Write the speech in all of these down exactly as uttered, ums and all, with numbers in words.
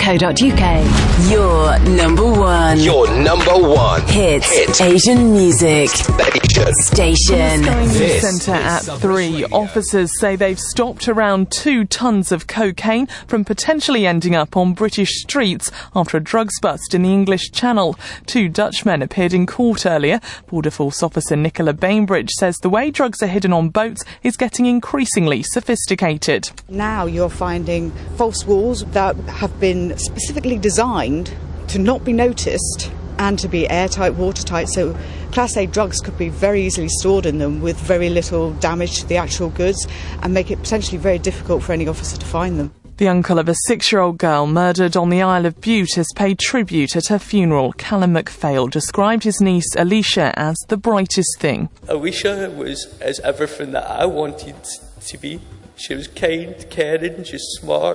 co dot uk. Your number one. Your number one. Hit. Hit. Asian music. Station. Station. This centre at three. Officers say they've stopped around two tonnes of cocaine from potentially ending up on British streets after a drugs bust in the English Channel. Two Dutchmen appeared in court earlier. Border Force officer Nicola Bainbridge says the way drugs are hidden on boats is getting increasingly sophisticated. Now you're finding false walls that have been specifically designed to not be noticed and to be airtight, watertight, so Class A drugs could be very easily stored in them with very little damage to the actual goods and make it potentially very difficult for any officer to find them. The uncle of a six-year-old girl murdered on the Isle of Bute has paid tribute at her funeral. Callum MacPhail described his niece Alicia as the brightest thing. Alicia was as everything that I wanted to be. She was kind, caring, she's smart.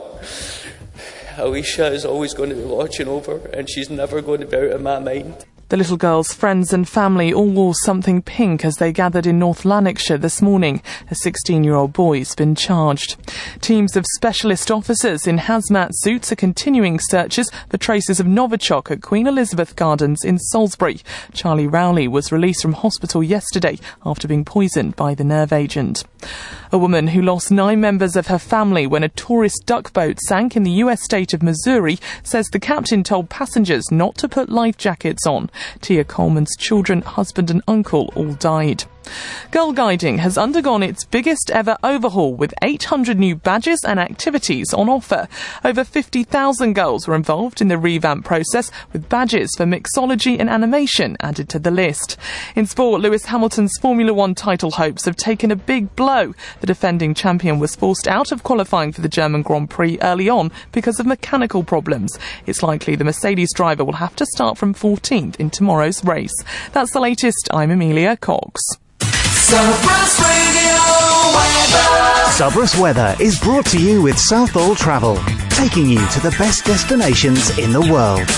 Alicia is always going to be watching over, and she's never going to be out of my mind. The little girl's friends and family all wore something pink as they gathered in North Lanarkshire this morning. A sixteen-year-old boy's been charged. Teams of specialist officers in hazmat suits are continuing searches for traces of Novichok at Queen Elizabeth Gardens in Salisbury. Charlie Rowley was released from hospital yesterday after being poisoned by the nerve agent. A woman who lost nine members of her family when a tourist duck boat sank in the U S state of Missouri says the captain told passengers not to put life jackets on. Tia Coleman's children, husband and uncle all died. Girl Guiding has undergone its biggest ever overhaul with eight hundred new badges and activities on offer. Over fifty thousand girls were involved in the revamp process, with badges for mixology and animation added to the list. In sport, Lewis Hamilton's Formula One title hopes have taken a big blow. The defending champion was forced out of qualifying for the German Grand Prix early on because of mechanical problems. It's likely the Mercedes driver will have to start from fourteenth in tomorrow's race. That's the latest. I'm Amelia Cox. Subrus Radio Weather. Subrus Weather is brought to you with Southall Travel, taking you to the best destinations in the world.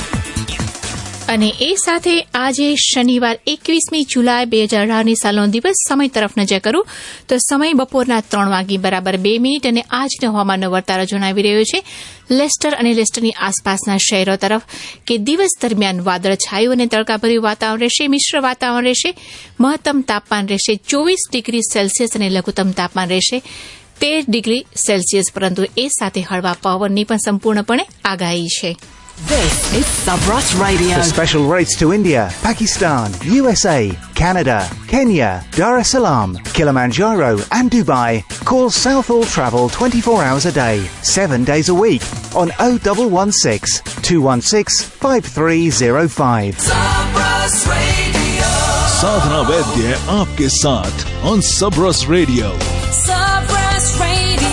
અને એ સાથે આજે શનિવાર એકવીસમી જુલાઈ બે હજાર અઢારની સાલનો દિવસ સમય તરફ નજર કરું તો સમય બપોરના ત્રણ વાગી બરાબર બે મિનિટ અને આજનો હવામાનનો વર્તારો જણાવી રહ્યો છે લેસ્ટર અને લેસ્ટરની આસપાસના શહેરો તરફ કે દિવસ દરમિયાન વાદળછાયું અને તડકાભર્યું વાતાવરણ રહેશે મિશ્ર વાતાવરણ રહેશે મહત્તમ તાપમાન રહેશે ચોવીસ ડિગ્રી સેલ્સિયસ અને લઘુત્તમ તાપમાન રહેશે તેર ડિગ્રી સેલ્સિયસ પરંતુ એ સાથે હળવા પવનની પણ સંપૂર્ણપણે આગાહી છે. This is Subrus Radio. For special rates to India, Pakistan, U S A, Canada, Kenya, Dar es Salaam, Kilimanjaro and Dubai, call Southall Travel twenty-four hours a day, seven days a week on oh one one six, two one six, five three oh five. Subrus Radio. साधना वैद्य आपके साथ on Subrus Radio. Subrus Radio.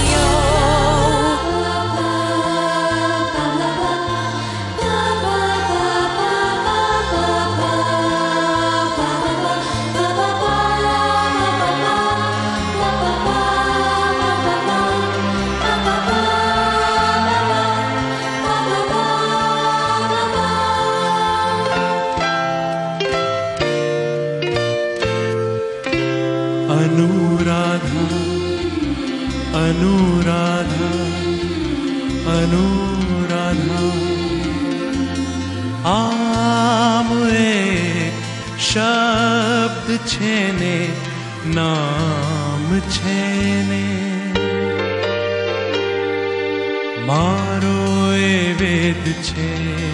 Anuradha, Anuradha, Anuradha. आम एक शब्द छेने नाम छेने मारो ए वेद छे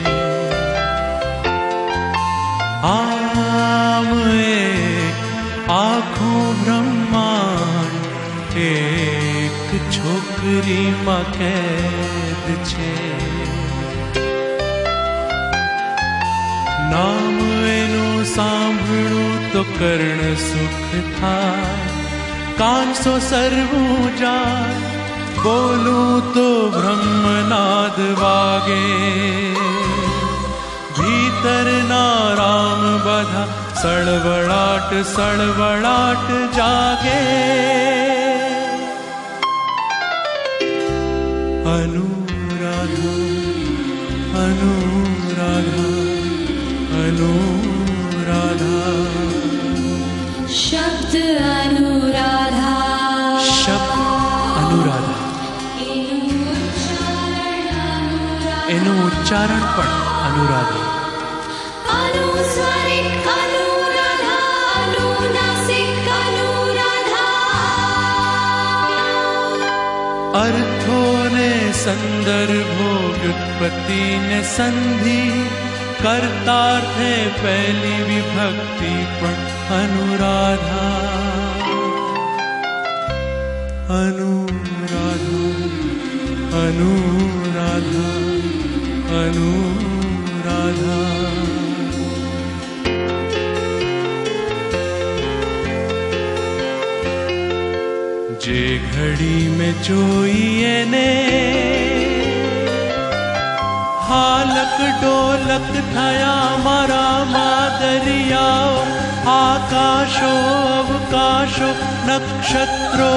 आम एक आँखों ब्रह्मांड एक छोकरी માં कैद छे નામ એનું સાંભળું તો કર્ણ સુખ થાય કાન સો સરવું જાય બોલું તો બ્રહ્મનાદ વાગે ભીતરના રામ બધા સળવળાટ સળવળાટ જાગે અનુરાધા અનુરાધા अनुराधा शब्द अनुराधा शब्द अनुराधा एनु उच्चारण पण अनुराधा. अनुस्वरिक अनुराधा, अनुनासिक अनुराधा. अर्थों ने संदर्भों व्युत्पत्ति ने संधि, कर्तार्थे पहली विभक्ति पण अनुराधा. अनुराधा अनुराधा अनुराधा. जे घड़ी में जोइए ने हालक डोलक थया मारा मादरियाओ, आकाशो अवकाशो नक्षत्रो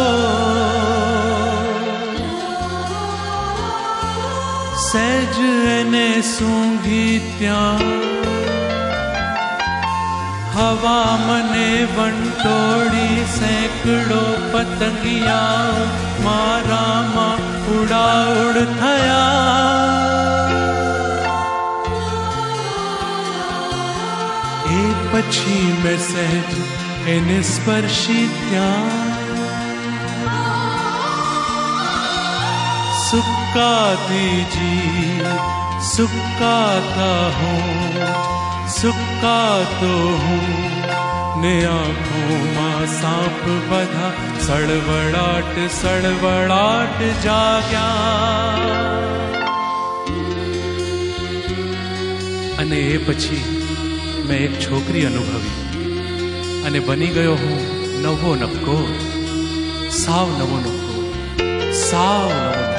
सहज ने सूंघी त्या, हवा मने वंटोड़ी सैकड़ो पतंगिया मारा मा उड़ा उड़ थया. एक पछी में सहज एने स्पर्शी त्या, सुक्काती जी सुक्काता हूँ, सुक्का तो हूँ ने आँखों माँ सांप बधा, सड़वड़ाट सड़वड़ाट जाग्या. अने ए पछी मैं एक छोकरी अनुभवी अने बनी गयो हूँ नवो नवको, साव नवो नवको, साव नवो नवको.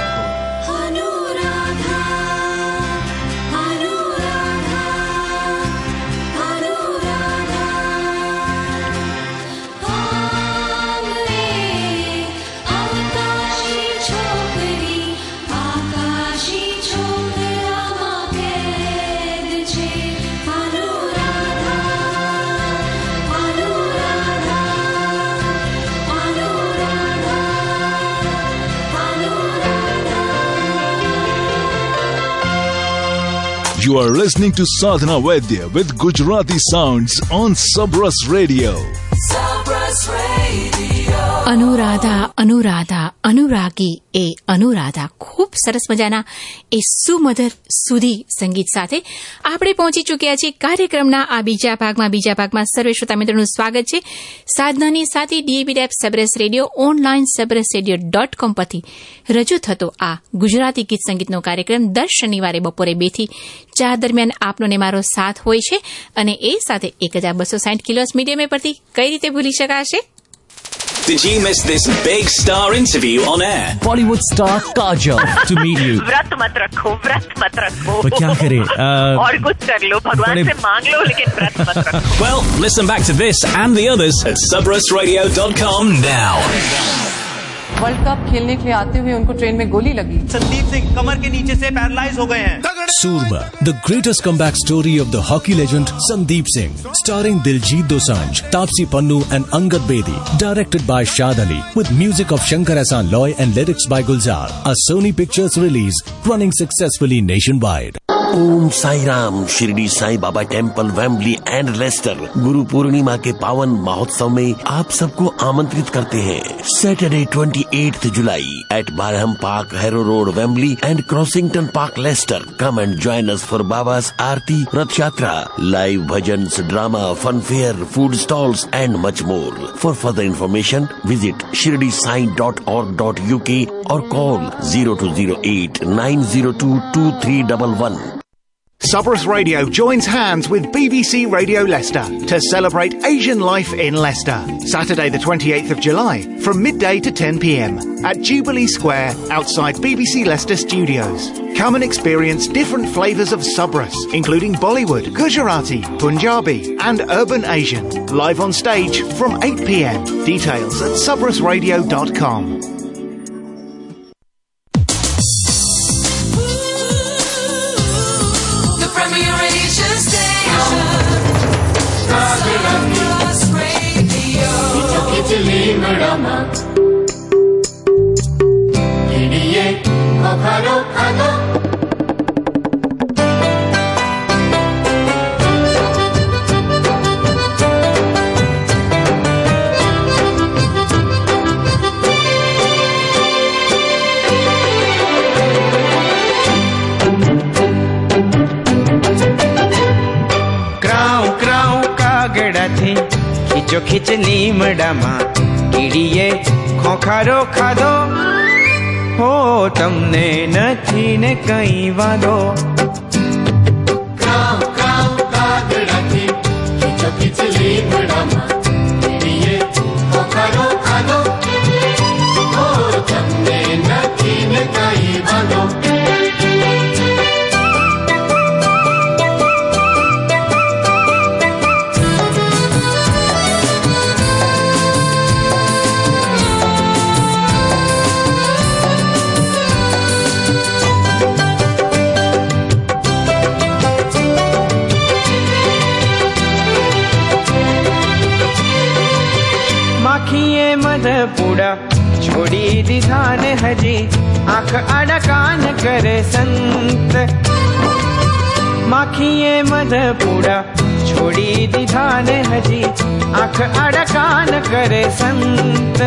You are listening to Sadhana Vaidya with Gujarati sounds on Sabras Radio. Sabras Radio. Anuradha Anuradha અનુરાગી એ અનુરાધા ખૂબ સરસ મજાના એ સુમધુર સુધી સંગીત સાથે આપણે પહોંચી ચૂક્યા છીએ કાર્યક્રમના આ બીજા ભાગમાં. બીજા ભાગમાં સર્વે શ્રોતા મિત્રોનું સ્વાગત છે. સાધનાની સાથે DAB app Sabras radio online Sabras radio dot com પરથી રજૂ થતો આ ગુજરાતી ગીત સંગીતનો કાર્યક્રમ દર શનિવારે બપોરે બે થી ચાર દરમિયાન આપનો ને મારો સાથ હોય છે. અને એ સાથે એક હજાર બસો સાઠ કિલોહર્ટ્ઝ મીડિયમ પરથી કઈ રીતે ભૂલી શકાશે? Did you miss this big star interview on air? Bollywood star Kajol to meet you. व्रत मत रखो, व्रत मत रखो. तो क्या करें? uh, और कुछ कर लो, भगवान से मांग लो, लेकिन व्रत मत रखो. Well, listen back to this and the others at sabras radio dot com now. World cup खेलने के लिए आते हुए उनको ट्रेन में गोली लगी. संदीप सिंह कमर के नीचे से पैरालाइज हो गए हैं. Surma, the greatest comeback story of the hockey legend Sandeep Singh, starring Diljit Dosanjh, Taapsee Pannu and Angad Bedi, directed by Shad Ali, with music of Shankar Ehsaan Loy and lyrics by Gulzar. A Sony Pictures release, running successfully nationwide. Om Sai Ram. Shirdi Sai Baba temple, Wembley and Leicester Guru Purnima के पावन महोत्सव में आप सबको आमंत्रित करते हैं. Saturday अट्ठाईस जुलाई at Barham Park, Harrow Road, Wembley and Crossington Park, Leicester. Come and join us for Baba's aarti, Rath Yatra, live bhajans, drama, fun fair, food stalls and much more. For further information visit Shirdi Sai dot org dot uk और call zero two zero eight nine zero two two three one one. Sabras Radio joins hands with B B C Radio Leicester to celebrate Asian life in Leicester. Saturday the twenty-eighth of July from midday to ten p m at Jubilee Square outside B B C Leicester Studios. Come and experience different flavours of Sabras, including Bollywood, Gujarati, Punjabi and Urban Asian. Live on stage from eight p m. Details at sabras radio dot com. કાગડાથી ખીચો ખીચ લીમડામાં કીડીએ ખોખારો ખાધો. હો તમને નથી ને કઈ વાંધો. ક્રાઉ ક્રાઉ કાગડાથી ખીચો ખીચ લીમડામાં કીડીએ ખોખારો ખાધો. હો તમને નથી ને કઈ વાંધો. માખીએ મધપુડા છોડી દીધા ને હજી આંખ આડા કાન કરે સંત. માખીએ મધપુડા છોડી દીધા ને હજી આંખ આડા કાન કરે સંત.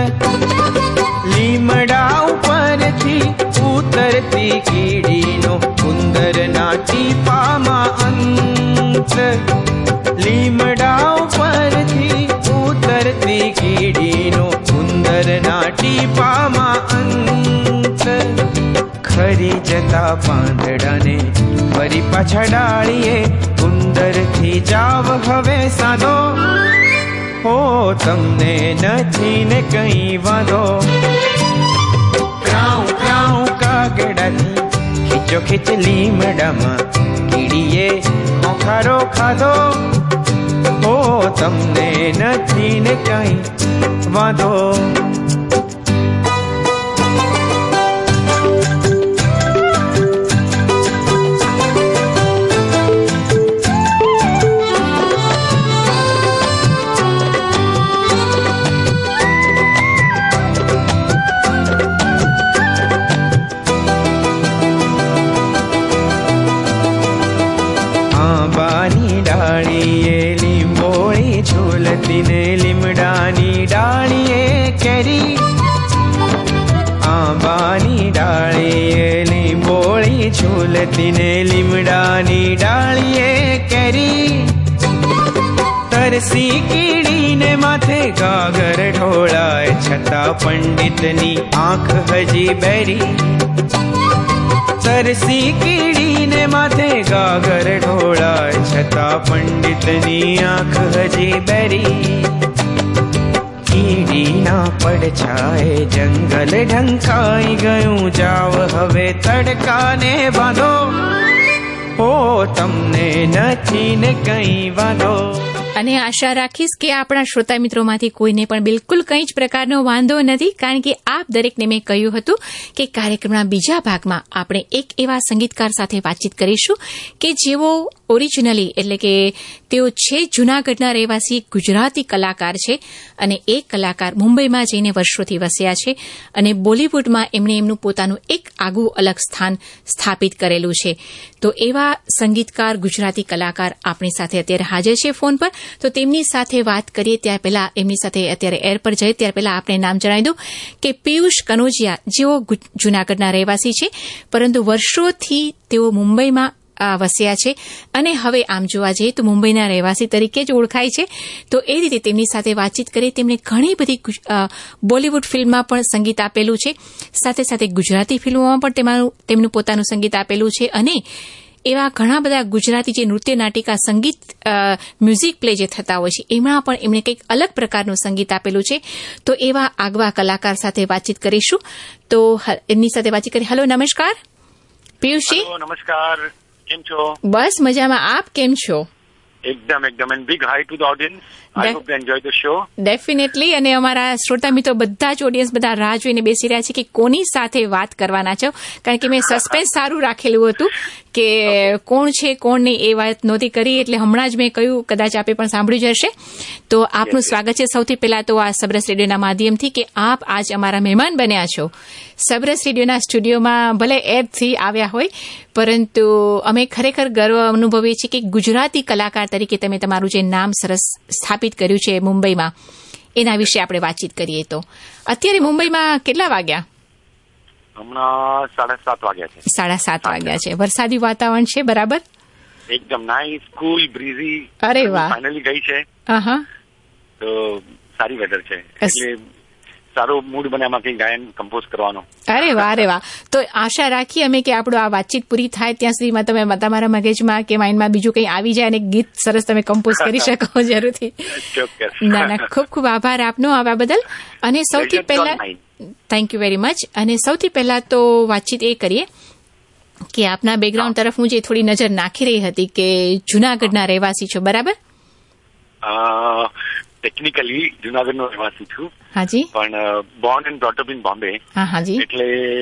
લીમડા ઉપરથી ઉતરતી કીડીનો ઉંદરના ટીપામાં અંત. લીમડા ઉપરથી ઉતરતી કીડીનો ઉંદરના ટીપામાં અંત. ખરી જતા પાંદડાને ફરી પાછા ડાળીએ ઉંદરથી જાવ હવે સાધો. હો તમને નથી ને કઈ વાંધો. ક્રાઉ ક્રાઉ કાગડાથી ખીચો ખીચ લીમડામાં કીડીએ ખોખારો ખાધો. હો તમને નથી ને કઈ વાંધો. આંબાની ડાળીએ લીંબોળી ઝૂલતી ને લીમડાની ડાળીએ કેરી. આંબાની ડાળીએ લીંબોળી ઝૂલતી ને લીમડાની ડાળીએ કેરી. તરસી કીડીને માથે ગાગર ઢોળાય છતાં પંડિતની આંખ હજી બેરી. તરસી કીડીને માથે ગાગર ઢોળાય છતાં પંડિતની આંખ હજી બેરી. કીડીના પડછાએ જંગલ ઢંકાઈ ગયું જાવ હવે તડકાને બાંધો. હો તમને નથી ને કઈ વાંધો. અને આશા રાખીશ કે આપણા શ્રોતા મિત્રોમાંથી કોઈને પણ બિલકુલ કંઈ જ પ્રકારનો વાંધો નથી, કારણ કે આપ દરેકને મેં કહ્યું હતું કે કાર્યક્રમના બીજા ભાગમાં આપણે એક એવા સંગીતકાર સાથે વાતચીત કરીશું કે જેઓ ઓરિજિનલી એટલે કે તેઓ છે જૂનાગઢના રહેવાસી ગુજરાતી કલાકાર છે અને એ કલાકાર મુંબઈમાં જઈને વર્ષોથી વસ્યા છે અને બોલિવૂડમાં એમણે એમનું પોતાનું એક આગવું અલગ સ્થાન સ્થાપિત કરેલું છે. તો એવા સંગીતકાર ગુજરાતી કલાકાર આપણી સાથે અત્યારે હાજર છે ફોન પર. તો તેમની સાથે વાત કરીએ ત્યાર પહેલા એમની સાથે અત્યારે એર પર જઈએ ત્યાર પહેલા આપણે નામ જણાવી દઉં કે પિયુષ કનોજિયા જેઓ જૂનાગઢના રહેવાસી છે પરંતુ વર્ષોથી તેઓ મુંબઈમાં વસ્યા છે અને હવે આમ જોવા જઈએ તો મુંબઈના રહેવાસી તરીકે જ ઓળખાય છે. તો એ રીતે તેમની સાથે વાતચીત કરી. તેમણે ઘણી બધી બોલિવૂડ ફિલ્મમાં પણ સંગીત આપેલું છે, સાથે સાથે ગુજરાતી ફિલ્મોમાં પણ તેમાં તેમનું પોતાનું સંગીત આપેલું છે અને એવા ઘણા બધા ગુજરાતી જે નૃત્ય નાટિકા સંગીત મ્યુઝિક પ્લે જે થતા હોય છે એમાં પણ એમણે કંઈક અલગ પ્રકારનું સંગીત આપેલું છે. તો એવા આગવા કલાકાર સાથે વાતચીત કરીશું. તો એમની સાથે વાતચીત કરી. હેલો, નમસ્કાર પિયુષજી. નમસ્કાર, કેમ છો? બસ મજામાં, આપ કેમ છો? એકદમ એકદમ and big hi to the audience. I hope you enjoy the show. Definitely. અને અમારા શ્રોતા મિત્રો બધા જ ઓડિયન્સ બધા રાહ જોઈને બેસી રહ્યા છે કે કોની સાથે વાત કરવાના છો, કારણ કે મેં સસ્પેન્સ સારું રાખેલું હતું કે કોણ છે કોણ નહીં એ વાત નહોતી કરી, એટલે હમણાં જ મેં કહ્યું, કદાચ આપે પણ સાંભળ્યું જ હશે. તો આપનું સ્વાગત છે સૌથી પહેલા તો આ સબરસ રેડિયોના માધ્યમથી કે આપ આજ અમારા મહેમાન બન્યા છો. સબરસ રેડિયોના સ્ટુડિયોમાં ભલે એપથી આવ્યા હોય પરંતુ અમે ખરેખર ગર્વ અનુભવીએ છીએ કે ગુજરાતી કલાકાર તરીકે તમે તમારું જે નામ સરસ સ્થાપિત કર્યું છે મુંબઈમાં, એના વિશે આપણે વાતચીત કરીએ. તો અત્યારે મુંબઈમાં કેટલા વાગ્યા? હમણાં સાડા સાત વાગ્યા છે. સાડા સાત વાગ્યા છે. વરસાદી વાતાવરણ છે બરાબર? એકદમ નાઇસ, કુલ, બ્રીઝી. અરે વાહ, ફાઇનલી ગઈ છે. તો સારી વેધર છે એટલે સારો મૂડ બને એમાં કંઈ ગાયન કમ્પોઝ કરવાનો. અરે વાહ અરે વાહ. તો આશા રાખીએ અમે કે આપણું આ વાતચીત પૂરી થાય ત્યાં સુધીમાં તમે તમારા મગજમાં કે માઇન્ડમાં બીજું કંઈ આવી જાય અને ગીત સરસ તમે કમ્પોઝ કરી શકો જરૂરથી. ના ના ખૂબ ખૂબ આભાર આપનો આવા બદલ. અને સૌથી પહેલા થેન્ક યુ વેરી મચ. અને સૌથી પહેલા તો વાતચીત એ કરીએ કે આપના બેકગ્રાઉન્ડ તરફ હું જે થોડી નજર નાખી રહી હતી કે જુનાગઢના રહેવાસી છો, બરાબર? ટેકનિકલી જુનાગઢનો રહેવાસી છું. હાજી. પણ born and brought up in Bombay. હાજી. એટલે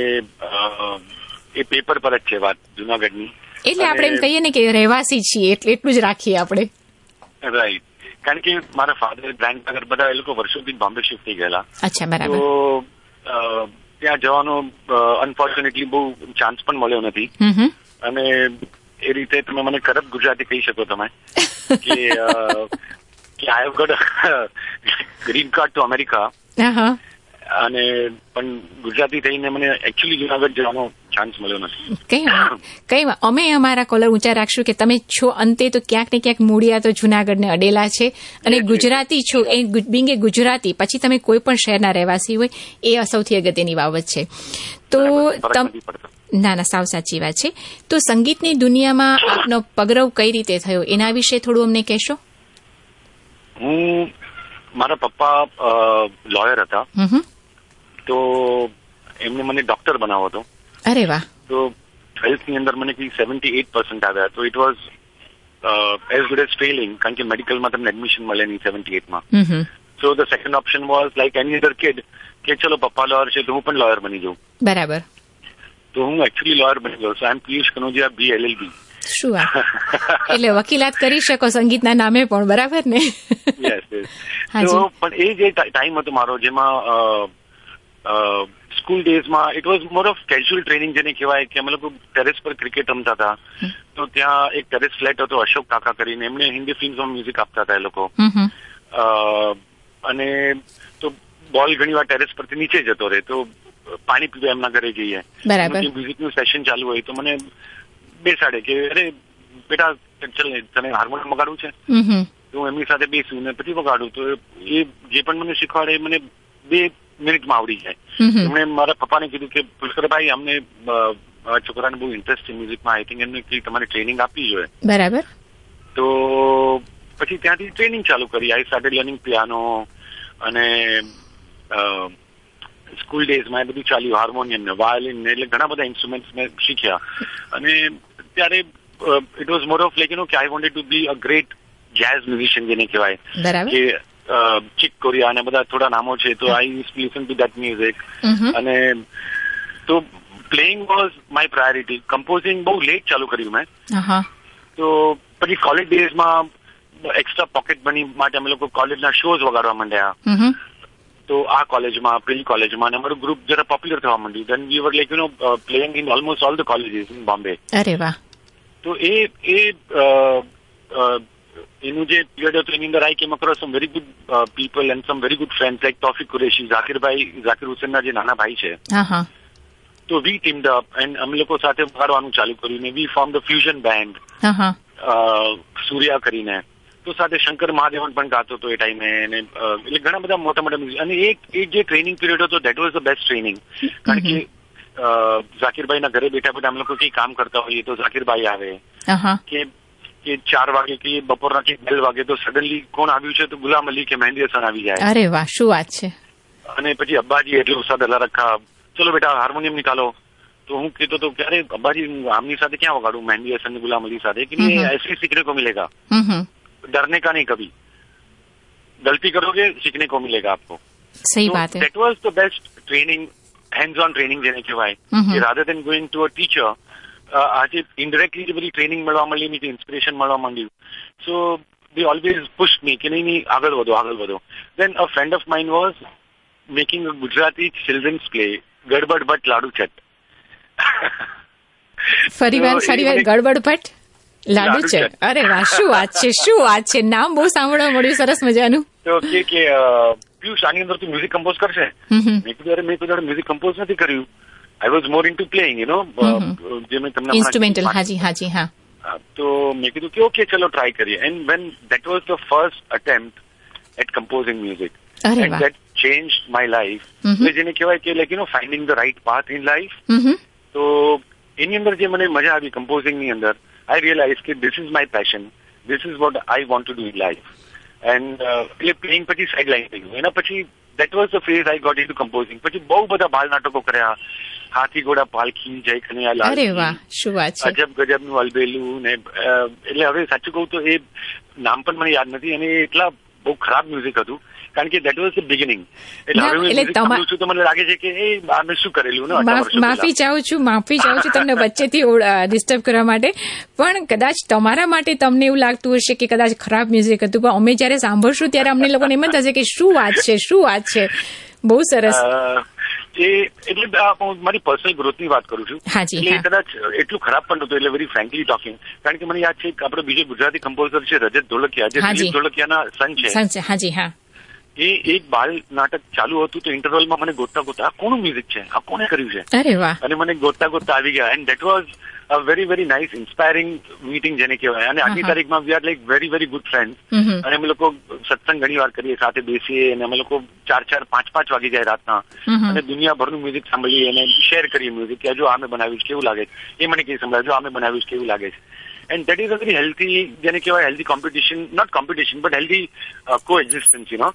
એ પેપર પર જ છે વાત જુનાગઢની. એટલે આપણે એમ કહીએ ને કે રહેવાસી છીએ એટલે એટલું જ રાખીએ આપણે. રાઈટ. કારણ કે મારા ફાધર ગ્રાન્ડ ફાધર બધા એ લોકો વર્ષોથી બોમ્બે શિફ્ટ થઈ ગયેલા. અચ્છા, બરાબર. તો ત્યાં જવાનો અનફોર્ચ્યુનેટલી બહુ ચાન્સ પણ મળ્યો નથી. અને એ રીતે તમે મને ખરાબ ગુજરાતી કહી શકો તમે કે કે I have got green card to America. અને પણ ગુજરાતી થઈને મને એકચ્યુઅલી જુનાગઢ જવાનો ચાન્સ મળ્યો નથી. કઈ કઈ અમે અમારા કોલર ઊંચા રાખશું કે તમે છો અંતે તો ક્યાંક ને ક્યાંક મૂળિયા તો જુનાગઢને અડેલા છે અને ગુજરાતી છો એ બિંગ એ ગુજરાતી પછી તમે કોઈ પણ શહેરના રહેવાસી હોય એ સૌથી અગત્યની બાબત છે. તો ના ના સાવ સાચી વાત છે. તો સંગીતની દુનિયામાં આપનો પગરવ કઈ રીતે થયો એના વિશે થોડું અમને કહેશો? હું મારા પપ્પા લોયર હતા તો એમને મને ડોક્ટર બનાવો હતો. અરે વાહ. તો ટ્વેલ્થની અંદર મને કંઈ સેવન્ટી એટ પર્સન્ટ આવ્યા તો it was as good as failing કારણ કે મેડિકલમાં તમને એડમિશન મળે નહીં સેવન્ટી એટમાં. So the second option was like any other kid કે ચલો પપ્પા લોયર છે તો હું પણ લોયર બની જાઉં. બરાબર. તો હું એકચ્યુઅલી લોયર બની ગયો. So I am Piyush Kanojia B L L B. શું વાત. એટલે વકીલાત કરી શકો સંગીતના નામે પણ, બરાબર ને? Yes yes. તો પણ એ જે ટાઈમ હતો મારો જેમાં સ્કૂલ ડેઝમાં it was more of casual training જેને કહેવાય કે અમે લોકો ટેરેસ પર ક્રિકેટ રમતા હતા. તો ત્યાં એક ટેરેસ ફ્લેટ હતો અશોક કાકા કરીને, એમને હિન્દી ફિલ્મમાં મ્યુઝિક આપતા હતા એ લોકો. અને તો બોલ ઘણી વાર ટેરેસ પરથી નીચે જતો રહે તો પાણી પીવા એમના ઘરે જઈએ. મ્યુઝિકનું સેશન ચાલુ હોય તો મને બેસાડે કે અરે બેટા ચલ તને હાર્મોનિયમ વગાડવું છે તો હું એમની સાથે બેસું ને પછી વગાડું. તો એ જે પણ મને શીખવાડે મને બે મિનિટમાં આવડી જાય. એમણે મારા પપ્પાને કીધું કે પુષ્કરભાઈ અમને છોકરાને બહુ ઇન્ટરેસ્ટ છે મ્યુઝિકમાં, આઈ થિંક એમને તમારે ટ્રેનિંગ આપવી જોઈએ. બરાબર. તો પછી ત્યાંથી ટ્રેનિંગ ચાલુ કરી. આઈ સ્ટાર્ટેડ લર્નિંગ પિયાનો અને સ્કૂલ ડેઝમાં એ બધું ચાલ્યું, હાર્મોનિયમ ને વાયોલિન ને એટલે ઘણા બધા ઇન્સ્ટ્રુમેન્ટ્સ મેં શીખ્યા. અને ત્યારે it was more of like you know કે I wanted to be a great jazz musician જેને કહેવાય કે ચિક કોરિયા અને બધા થોડા નામો છે તો I use to listen to that music. અને તો playing was my priority. Composing બહુ લેટ ચાલુ કર્યું મેં. તો પછી કોલેજ ડેઝમાં એક્સ્ટ્રા પોકેટ મની માટે અમે લોકો કોલેજના શોઝ વગાડવા માંડ્યા. તો આ કોલેજમાં પ્રિલ કોલેજમાં અમારું ગ્રુપ જરા પોપ્યુલર થવા માંડ્યું. Then we were like you know playing in almost all the colleges in Bombay. અરે વાહ. તો એ એ એનું જે પીરિયડ હતું એની અંદર I came across some very good people and some very good friends like Taufiq Qureshi, ઝાકીરભાઈ ઝાકીર હુસેનના જે નાના ભાઈ છે. તો વી ટીમ્ડ અપ એન્ડ અમે લોકો સાથે વગાડવાનું ચાલુ કર્યું ને we form the fusion band Surya કરીને. તો સાથે શંકર મહાદેવન પણ ગાતો હતો એ ટાઈમે. એટલે ઘણા બધા મોટા મોટા મ્યુઝિક. અને એક એક જે ટ્રેનિંગ પીરિયડ હતો that was the best training. કારણ કે ઝાકીરભાઈના ઘરે બેઠા બેઠા અમે લોકો કઈ કામ કરતા હોઈએ તો ઝાકીરભાઈ આવે કે કે ચાર વાગે કે બપોરના કે બેલ વાગે તો સડનલી કોણ આવ્યું છે તો ગુલામ અલી કે મહેંદી હસન આવી જાય. અરે વાહ, શું વાત છે. અને પછી અબ્બાજી એટલે ઉસ્તાદ અલ્લા રખા, ચલો બેટા હાર્મોનિયમ નિકાલો. તો હું કહેતો તો કે અરે અબ્બાજી આમની સાથે ક્યાં વગાડું મહેંદી હસન ને ગુલામ અલી સાથે, કે ऐसे सीखने को मिलेगा, डरने का नहीं, कभी गलती करोगे सीखने को मिलेगा आपको. सही बात है. That was the best training, hands on training જેને કહેવાય કે rather than going to a teacher આજે ઇન્ડિરેક્ટલી જે બધી ટ્રેનિંગ મળવા માંડી ની ઇન્સ્પિરેશન મળવા માંડ્યું. સો they always pushed me કે નહીં નહીં આગળ વધો આગળ વધો. Then a friend of mine was making a Gujarati children's play, ગડબડ ભટ્ટ લાડુ છટ. ફરીવાર ફરીવાર ગડબડ ભટ્ટ લાડુ છે. અરે વાહ, શું વાત છે, શું વાત છે. નામ બહુ સાંભળવા મળ્યું, સરસ મજાનું. તો કે કે પિયુષ આની અંદર તું મ્યુઝિક કમ્પોઝ કરશે? મેં કીધું અરે મેં કોઈ મ્યુઝિક કમ્પોઝ નથી કર્યું. I was more into playing you know જે મેં તમને ઇન્સ્ટ્રુમેન્ટલ. હાજી હાજી હા. તો મેં કીધું કે ઓકે ચલો ટ્રાય કરીએ. And when that was the first attempt at composing music and that changed my life. જેને કહેવાય કે like you know finding the right path in life. તો એની અંદર જે મને મજા આવી કમ્પોઝિંગની અંદર, આઈ રિયલાઇઝ કે this is my passion, this is what I want to do in life. And એટલે પ્લેઇંગ પછી સાઇડ લાઈન થઈ ગયું. એના પછી that was the phase I got into composing. પછી બહુ બધા બાલ નાટકો કર્યા, હાથી ઘોડા પાલખી, જય કનૈયા લાલ, અજબ ગજબનું અલબેલું ને. એટલે હવે સાચું કહું તો એ નામ પણ મને યાદ નથી અને એટલા બહુ ખરાબ મ્યુઝિક હતું કારણ કે દેટ વોઝ ધ બિગિનિંગ. એટલે હવે મ્યુઝિક સાંભળું છું તો મને લાગે છે કે એ અમે શું કરેલું ને. માફી ચાહું છું માફી ચાહું છું તમને વચ્ચેથી ડિસ્ટર્બ કરવા માટે, પણ કદાચ તમારા માટે તમને એવું લાગતું હશે કે કદાચ ખરાબ મ્યુઝિક હતું, પણ અમે જયારે સાંભળશું ત્યારે અમને લોકોને એમ જ થશે કે શું વાત છે શું વાત છે. બહુ સરસ. એ એટલે મારી પર્સનલ ગ્રોથની વાત કરું છું. એટલે કદાચ એટલું ખરાબ પણ નતું, એટલે વેરી ફ્રેન્કલી ટોકિંગ. કારણ કે મને યાદ છે કે આપણો બીજો ગુજરાતી કમ્પોઝર છે રજત ધોળકિયા, જે દિલીપ ધોળકિયાના સન છે. હાજી હા. એ એક બાલ નાટક ચાલુ હતું તો ઇન્ટરવલમાં મને ગોતતા ગોતતા આ કોનું મ્યુઝિક છે, આ કોને કર્યું છે, અરે વાહ, અને મને ગોતતા ગોતતા આવી ગયા. And that was a very very nice inspiring meeting જેને કહેવાય. અને આજની તારીખમાં we are like very very good friend. અને અમે લોકો સત્સંગ ઘણી વાર કરીએ, સાથે બેસીએ અને અમે લોકો ચાર ચાર પાંચ પાંચ વાગી જાય રાતના અને દુનિયાભરનું મ્યુઝિક સાંભળીએ અને શેર કરીએ મ્યુઝિક કે જો આમે બનાવ્યું છે કેવું લાગે છે, એ મને કઈ સંભળાય જો આમે બનાવ્યું છે કેવું લાગે છે. And that is a very healthy જેને કહેવાય healthy competition, not competition but healthy coexistence you know.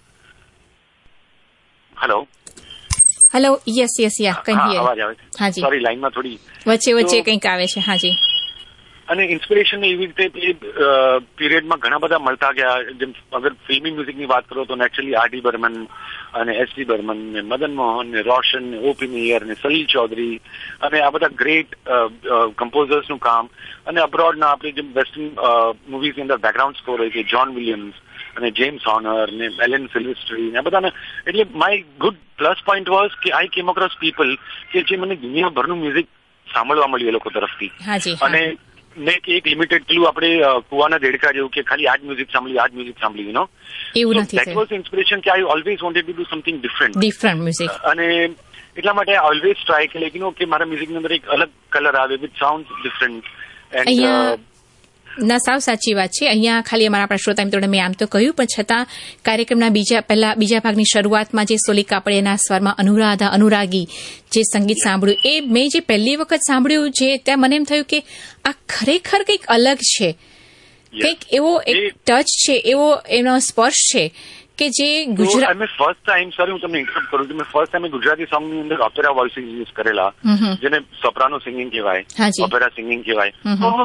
Hello hello yes yes yeah કહીએ. અવાજ આવે છે? હાજી. સોરી લાઈનમાં થોડી વચ્ચે વચ્ચે કંઈક આવે છે. હાજી. અને ઇન્સ્પિરેશન એવી રીતે એ પીરિયડમાં ઘણા બધા મળતા ગયા. જેમ અગર ફિલ્મી મ્યુઝિકની વાત કરો તો નેચરલી આર ડી બર્મન અને એસ ડી બર્મન ને મદન મોહન ને રોશન ને ઓપી મેયર ને સલીલ ચૌધરી અને આ બધા ગ્રેટ કમ્પોઝર્સનું કામ. અને અબ્રોડના આપણે જેમ વેસ્ટર્ન મૂવીઝની અંદર બેકગ્રાઉન્ડ સ્કોર હોય છે, જ્હોન વિલિયમ્સ અને જેમ્સ હોર્નર ને એલેન સિલ્વેસ્ટ્રી ને બધાને. એટલે my good plus point was કે આઈ કેમ અક્રોસ પીપલ કે જે મને દુનિયાભરનું મ્યુઝિક સાંભળવા મળ્યું એ લોકો તરફથી. અને ને એક લિમિટેડ પેલું આપણે કુવાના દેડકા જેવું કે ખાલી આજ મ્યુઝિક સાંભળ્યું આજ મ્યુઝિક સાંભળ્યું નો. એવું નથી. દેટ વોઝ ઇન્સ્પિરેશન કે I always wanted to do something different different music. અને એટલા માટે આઈ ઓલવેઝ ટ્રાય કે લાઈક યુ નો કે મારા મ્યુઝિકની અંદર એક અલગ કલર આવે વિથ સાઉન્ડ ડિફરન્ટ. એન્ડ ના સાવ સાચી વાત છે. અહીંયા ખાલી અમારા આપણા શ્રોતા મિત્રોને મેં આમ તો કહ્યું, પણ છતાં કાર્યક્રમના બીજા પહેલા બીજા ભાગની શરૂઆતમાં જે સોલી કાપડિયાના સ્વરમાં અનુરાધા અનુરાગી જે સંગીત સાંભળ્યું, એ મેં જે પહેલી વખત સાંભળ્યું છે ત્યાં મને એમ થયું કે આ ખરેખર કંઈક અલગ છે, કંઈક એવો એક ટચ છે, એવો એનો સ્પર્શ છે કે જે ગુજરાત. મેં ફર્સ્ટ ટાઈમ સોરી હું તમને ઇન્ટરપ્ટ કરું છું, મેં ફર્સ્ટ ટાઈમ ગુજરાતી સોંગની અંદર ઓપેરા વોઇસિસ યુઝ કરેલા, જેને સોપ્રાનો સિંગિંગ કહેવાય, ઓપેરા સિંગિંગ કહેવાય.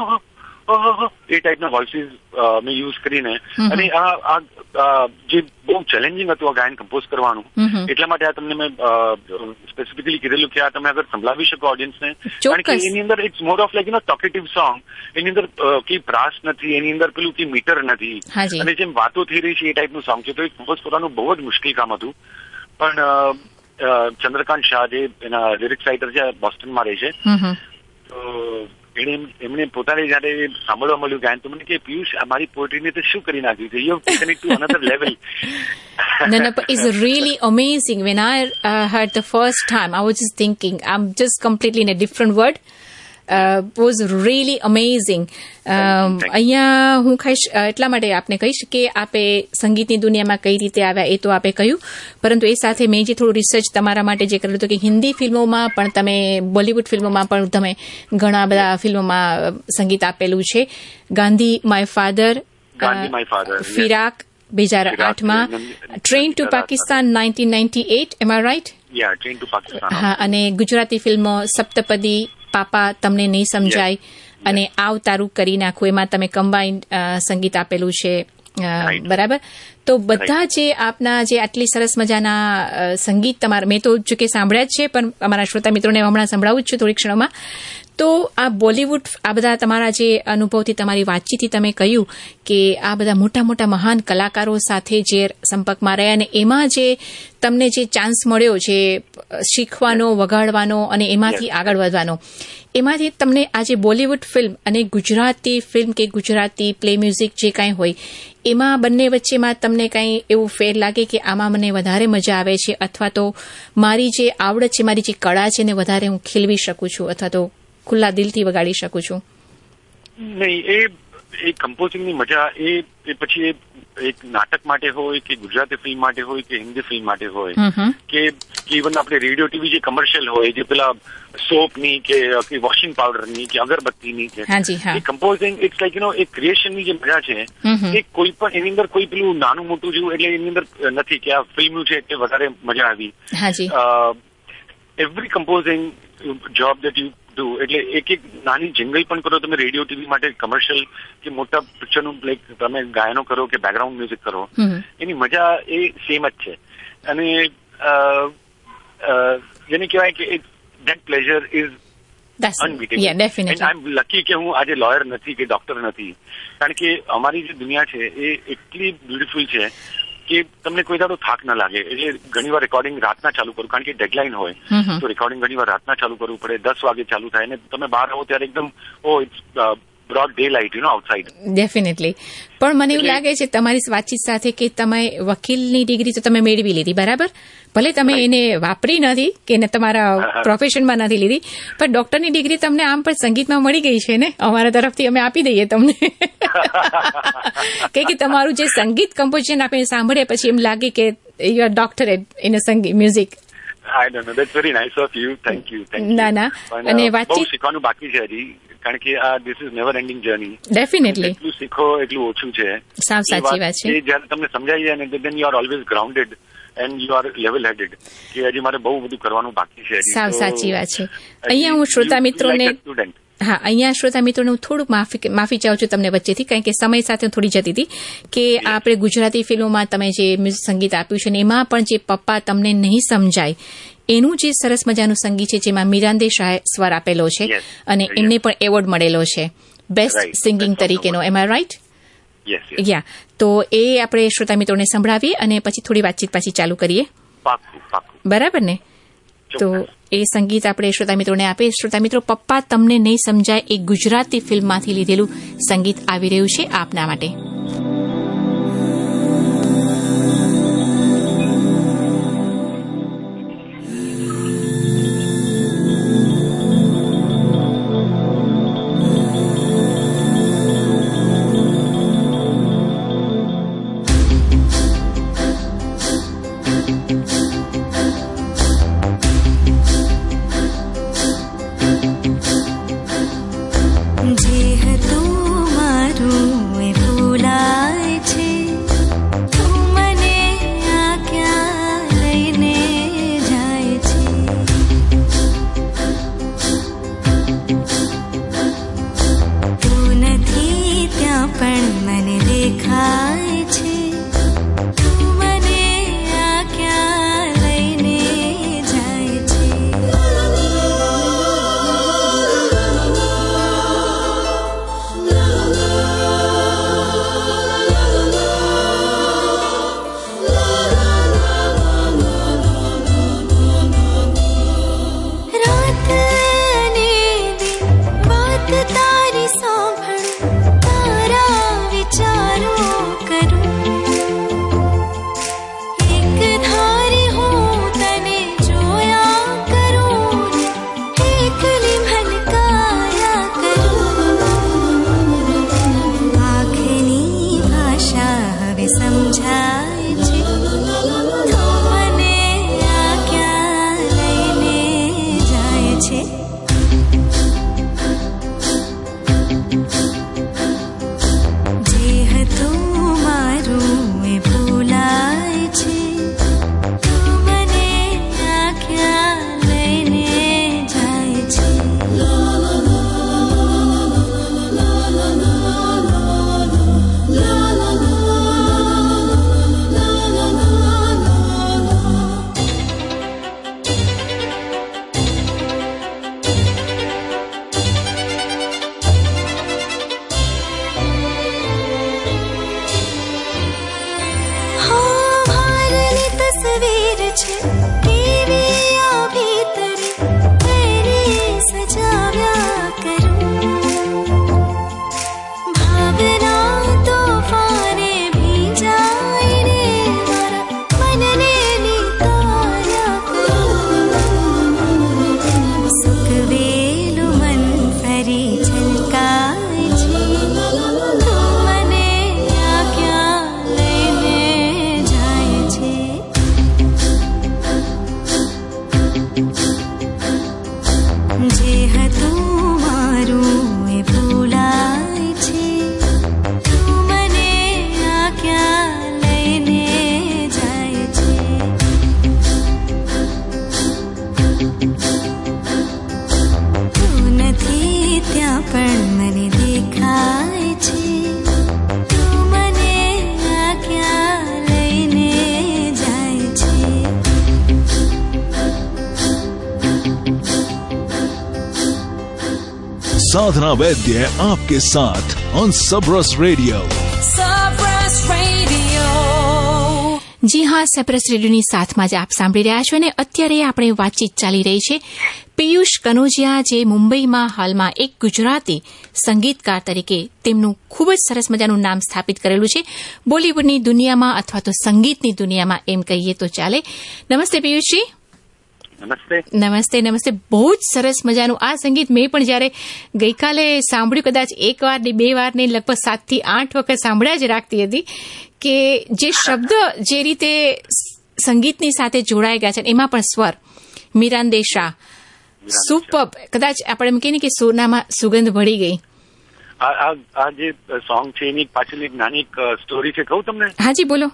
એ ટાઈપના વોઇસીસ મેં યુઝ કરીને. અને આ જે બહુ ચેલેન્જિંગ હતું આ ગાયન કમ્પોઝ કરવાનું, એટલા માટે આ તમને મેં સ્પેસિફિકલી કીધેલું કે આ તમે અગર સંભળાવી શકો ઓડિયન્સને. કારણ કે એની અંદર it's more of like you know talkative song. એની અંદર કઈ પ્રાસ નથી, એની અંદર પેલું કઈ મીટર નથી, અને જેમ વાતો થઈ રહી છે એ ટાઈપનું સોંગ છે. તો એ કમ્પોઝ કરવાનું બહુ જ મુશ્કેલ કામ હતું. પણ ચંદ્રકાંત શાહ જે એના લિરિક્સ રાઇટર છે, બોસ્ટનમાં રહે છે, તો એમણે પોતાને જયારે સાંભળવા મળ્યું ગાયન તો મને કે પિયુષ અમારી પોએટ્રીને તો શું કરી નાખ્યું છે, you have taken it to another level. No, no, but it's really amazing. When I uh, heard the first time, I was just thinking, I'm just completely in a different world. Uh, was really amazing. અહીંયા હું કહીશ એટલા માટે આપને કહીશ કે આપે સંગીતની દુનિયામાં કઈ રીતે આવ્યા એ તો આપે કહ્યું, પરંતુ એ સાથે મેં જે થોડું રિસર્ચ તમારા માટે જે કરેલું હતું કે હિન્દી ફિલ્મોમાં પણ તમે, બોલિવૂડ ફિલ્મોમાં પણ તમે ઘણા બધા ફિલ્મોમાં સંગીત આપેલું છે. ગાંધી માય ફાધર, ફિરાક બે હજાર આઠમાં, train to Pakistan nineteen ninety eight, am I right? હા. અને ગુજરાતી ફિલ્મો સપ્તપદી, પાપા તમને નહીં સમજાય અને આવ તારું કરી નાખું, એમાં તમે કમ્બાઇન્ડ સંગીત આપેલું છે, બરાબર? તો બધા જે આપના જે આટલી સરસ મજાના સંગીત તમારા મેં તો જો કે સાંભળ્યા જ છે, પણ અમારા શ્રોતા મિત્રોને હમણાં સંભળાવું જ છું થોડી ક્ષણોમાં. તો આ બોલિવૂડ, આ બધા તમારા જે અનુભવથી, તમારી વાતચીતથી તમે કહ્યું કે આ બધા મોટા મોટા મહાન કલાકારો સાથે જે સંપર્કમાં રહ્યા અને એમાં જે તમને જે ચાન્સ મળ્યો છે શીખવાનો, વગાડવાનો અને એમાંથી આગળ વધવાનો, એમાંથી તમને આજે બોલિવૂડ ફિલ્મ અને ગુજરાતી ફિલ્મ કે ગુજરાતી પ્લે મ્યુઝિક જે કાંઈ હોય એમાં બંને વચ્ચેમાં તમને કાંઈ એવું ફેર લાગે કે આમાં મને વધારે મજા આવે છે, અથવા તો મારી જે આવડત છે, મારી જે કળા છે એને વધારે હું ખીલવી શકું છું, અથવા તો ખુલ્લા દિલથી વગાડી શકું છું? નહીં, એ એ કમ્પોઝિંગની મજા એ એ પછી એક નાટક માટે હોય કે ગુજરાતી ફિલ્મ માટે હોય કે હિન્દી ફિલ્મ માટે હોય કે ઇવન આપણે રેડિયો ટીવી જે કમર્શિયલ હોય જે પેલા સોપની કે વોશિંગ પાવડરની કે અગરબત્તીની કે એ composing it's like you know એ ક્રિએશનની જે મજા છે એ કોઈ પણ એની અંદર કોઈ પેલું નાનું મોટું જેવું એટલે એની અંદર નથી કે આ ફિલ્મનું છે એટલે વધારે મજા આવી. Every composing job that you do એટલે એક એક નાની જિંગલ પણ કરો તમે રેડિયો ટીવી માટે કમર્શિયલ કે મોટા પિક્ચરનું લાઈક તમે ગાયનો કરો કે બેકગ્રાઉન્ડ મ્યુઝિક કરો એની મજા એ સેમ જ છે. અને જેને કહેવાય કે that pleasure is unbeatable. And I am lucky કે હું આજે લોયર નથી કે ડોક્ટર નથી, કારણ કે અમારી જે દુનિયા છે એ એટલી બ્યુટીફુલ છે કે તમને કોઈ દાડો થાક ના લાગે. એટલે ઘણી વાર રેકોર્ડિંગ રાતના ચાલુ કરું કારણ કે ડેડલાઇન હોય તો રેકોર્ડિંગ ઘણી વાર રાતના ચાલુ કરવું પડે, દસ વાગે ચાલુ થાય ને તમે બહાર આવો ત્યારે એકદમ oh it's broad daylight you know outside. Definitely. પણ મને એવું લાગે છે તમારી વાતચીત સાથે કે તમે વકીલની ડિગ્રી તો તમે મેળવી લીધી, બરાબર, ભલે તમે એને વાપરી નથી કે તમારા પ્રોફેશનમાં નથી લીધી, પણ ડોક્ટરની ડિગ્રી તમને આમ પણ સંગીતમાં મળી ગઈ છે ને, અમારા તરફથી અમે આપી દઈએ તમને. કે તમારું જે સંગીત કમ્પોઝિશન આપણે સાંભળ્યા પછી એમ લાગે કે you are doctorate in sangeet music. I don't know. That's very nice of you. Thank you. Thank you. ના ના. અને વાતચીત બહુ શીખવાનું બાકી છે હજી, કારણ કે આ this is never ending journey. Definitely. એટલું શીખો એટલું ઓછું છે. સાવ સાચી વાત છે. જ્યારે તમને સમજાઈ જાય ને then you are always grounded and you are level headed કે હજી મારે બહુ બધું કરવાનું બાકી છે. સાવ સાચી વાત છે. અહીંયા હું શ્રોતા મિત્રોને હા અહીંયા શ્રોતા મિત્રોને હું થોડુંક માફી માફી ચાહું છું તમને વચ્ચેથી, કારણ કે સમય સાથે હું થોડી જતી હતી કે આપણે ગુજરાતી ફિલ્મોમાં તમે જે મ્યુઝિક સંગીત આપ્યું છે ને એમાં પણ જે પપ્પા તમને નહીં સમજાય એનું જે સરસ મજાનું સંગીત છે જેમાં મિરાંદે શાહે સ્વર આપેલો છે અને એમને પણ એવોર્ડ મળેલો છે બેસ્ટ સિંગિંગ તરીકેનો. Am I right? યા. તો એ આપણે શ્રોતા મિત્રોને સંભળાવીએ અને પછી થોડી વાતચીત પાછી ચાલુ કરીએ, બરાબર ને? તો એ સંગીત આપણે શ્રોતા મિત્રોને આપે. શ્રોતા મિત્રો, પપ્પા તમને નહીં સમજાય એ ગુજરાતી ફિલ્મમાંથી લીધેલું સંગીત આવી રહ્યું છે આપના માટે. जे तो मारू भूला साधना वैद्य आपके साथ on Sabras radio. Sabras Radio. જી હા, સેપ્રસ રેડિયોની સાથમાં જ આપ સાંભળી રહ્યા છો અને અત્યારે આપણે વાતચીત ચાલી રહી છે પિયુષ કનોજિયા, જે મુંબઈમાં હાલમાં એક ગુજરાતી સંગીતકાર તરીકે તેમનું ખૂબ જ સરસ મજાનું નામ સ્થાપિત કરેલું છે બોલીવુડની દુનિયામાં અથવા તો સંગીતની દુનિયામાં, એમ કહીએ તો ચાલે. નમસ્તે પિયુષજી. નમસ્તે. નમસ્તે નમસ્તે. બહુ જ સરસ મજાનું આ સંગીત મેં પણ જયારે ગઈકાલે સાંભળ્યું, કદાચ એક વાર ને બે વાર ને લગભગ સાત થી આઠ વખત સાંભળ્યા જ રાખતી હતી, કે જે શબ્દ જે રીતે સંગીતની સાથે જોડાઈ ગયા છે, એમાં પણ સ્વર મીરાંદે શાહ, સુપર. કદાચ આપણે એમ કહીએ કે સોનામાં સુગંધ ભળી ગઈ. આ જે સોંગ છે એની પાછળ એક નાની એક સ્ટોરી છે, કહું તમને? હાજી બોલો.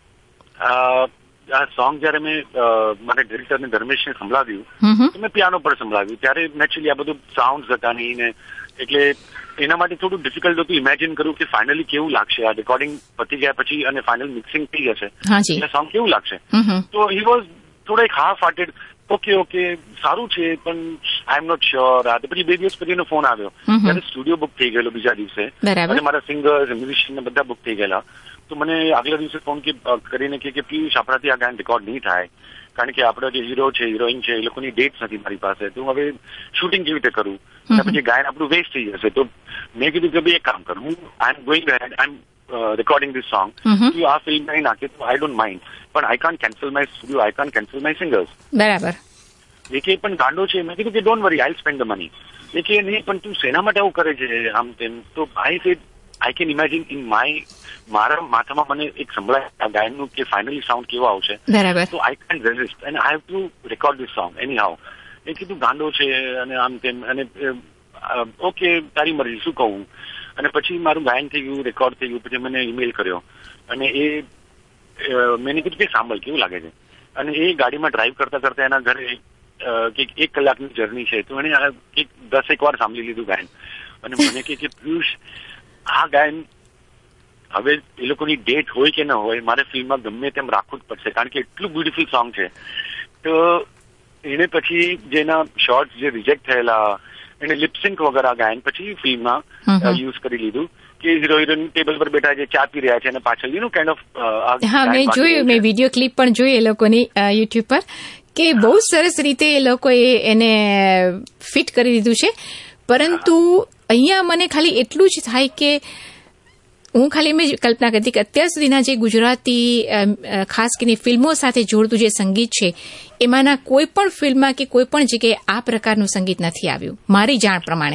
આ સોંગ જયારે મેં મારા ડિરેક્ટર ને ધર્મેશને સંભળાવ્યું, તો મેં પિયાનો પર સંભળાવ્યું, ત્યારે નેચરલી આ બધું સાઉન્ડ હતા નહીં ને, એટલે એના માટે થોડું ડિફિકલ્ટ હતું ઇમેજિન કરવું કે ફાઇનલી કેવું લાગશે આ રેકોર્ડિંગ પતી ગયા પછી અને ફાઇનલ મિક્સિંગ થઈ જશે એટલે સોંગ કેવું લાગશે. તો હી વોઝ થોડો એક હાફ હાર્ટેડ, ઓકે ઓકે સારું છે પણ આઈ એમ નોટ શ્યોર. આ પછી બે દિવસ પછી એનો ફોન આવ્યો, ત્યારે સ્ટુડિયો બુક થઈ ગયેલો બીજા દિવસે, અને મારા સિંગર્સ મ્યુઝિશિયન બધા બુક થઈ ગયેલા. તો મને આગલા દિવસે ફોન કરીને કે પિયુષ, આપણાથી આ ગાયન રેકોર્ડ નહીં થાય, કારણ કે આપણા જે હીરો છે, હિરોઈન છે, એ લોકોની ડેટ્સ નથી મારી પાસે, તો હવે શૂટિંગ કેવી રીતે કરું, પછી ગાયન આપણું વેસ્ટ થઈ જશે. તો મેં કીધું કે ભાઈ એક કામ કરું, હું I am going head, I am recording this song, તું આ ફિલ્મ નહીં નાખે તો આઈ ડોન્ટ માઇન્ડ, પણ I can't cancel my studio, I can't cancel my singers. બરાબર. એ કે પણ ગાંડો છે. મેં કીધું કે don't worry, I spend the money. એ કે નહીં પણ તું શેના માટે આવું કરે છે આમ તેમ. તો I said I can imagine in my, મારા માથામાં મને એક સંભળાય આ ગાયનનું કે ફાઇનલી સાઉન્ડ કેવો આવશે. બરાબર. તો I can resist and I have to record this song anyhow. એ કીધું ગાંડો છે અને આમ તેમ, અને ઓકે તારી મરજી, શું કહું. અને પછી મારું ગાયન થઈ ગયું, રેકોર્ડ થઈ ગયું. પછી મને ઈમેલ કર્યો અને એ મેં કીધું કે સાંભળ કેવું લાગે છે. અને એ ગાડીમાં ડ્રાઈવ કરતા કરતા એના ઘરે કે એક કલાકની જર્ની છે, તો એને એક દસ એક વાર સાંભળી લીધું ગાયન. અને મને કે પિયુષ, આ ગાયન હવે એ લોકોની ડેટ હોય કે ન હોય, મારે ફિલ્મમાં ગમે તેમ રાખવું જ પડશે, કારણ કે એટલું બ્યુટીફુલ સોંગ છે. તો એને પછી જેના શોર્ટ્સ જે રિજેક્ટ થયેલા, એને લિપસિંક વગેરે ગાયન પછી ફિલ્મમાં યુઝ કરી લીધું, કે હીરો હિરોઈન ટેબલ પર બેઠા છે, ચા પી રહ્યા છે, અને પાછળ યુ નો કાઇન્ડ ઓફ. હા, મેં જોયું, મેં વિડીયો ક્લિપ પણ જોઈ એ લોકોની યુટ્યુબ પર, કે બહુ સરસ રીતે એ લોકોએ એને ફિટ કરી દીધું છે. પરંતુ અહીંયા મને ખાલી એટલું જ થાય કે હું ખાલી મેં કલ્પના કરતી કે અત્યાર સુધીના જે ગુજરાતી ખાસ કરીને ફિલ્મો સાથે જોડતું જે સંગીત છે, એમાંના કોઈ પણ ફિલ્મમાં કે કોઈ પણ જગ્યાએ આ પ્રકારનું સંગીત નથી આવ્યું મારી જાણ પ્રમાણે.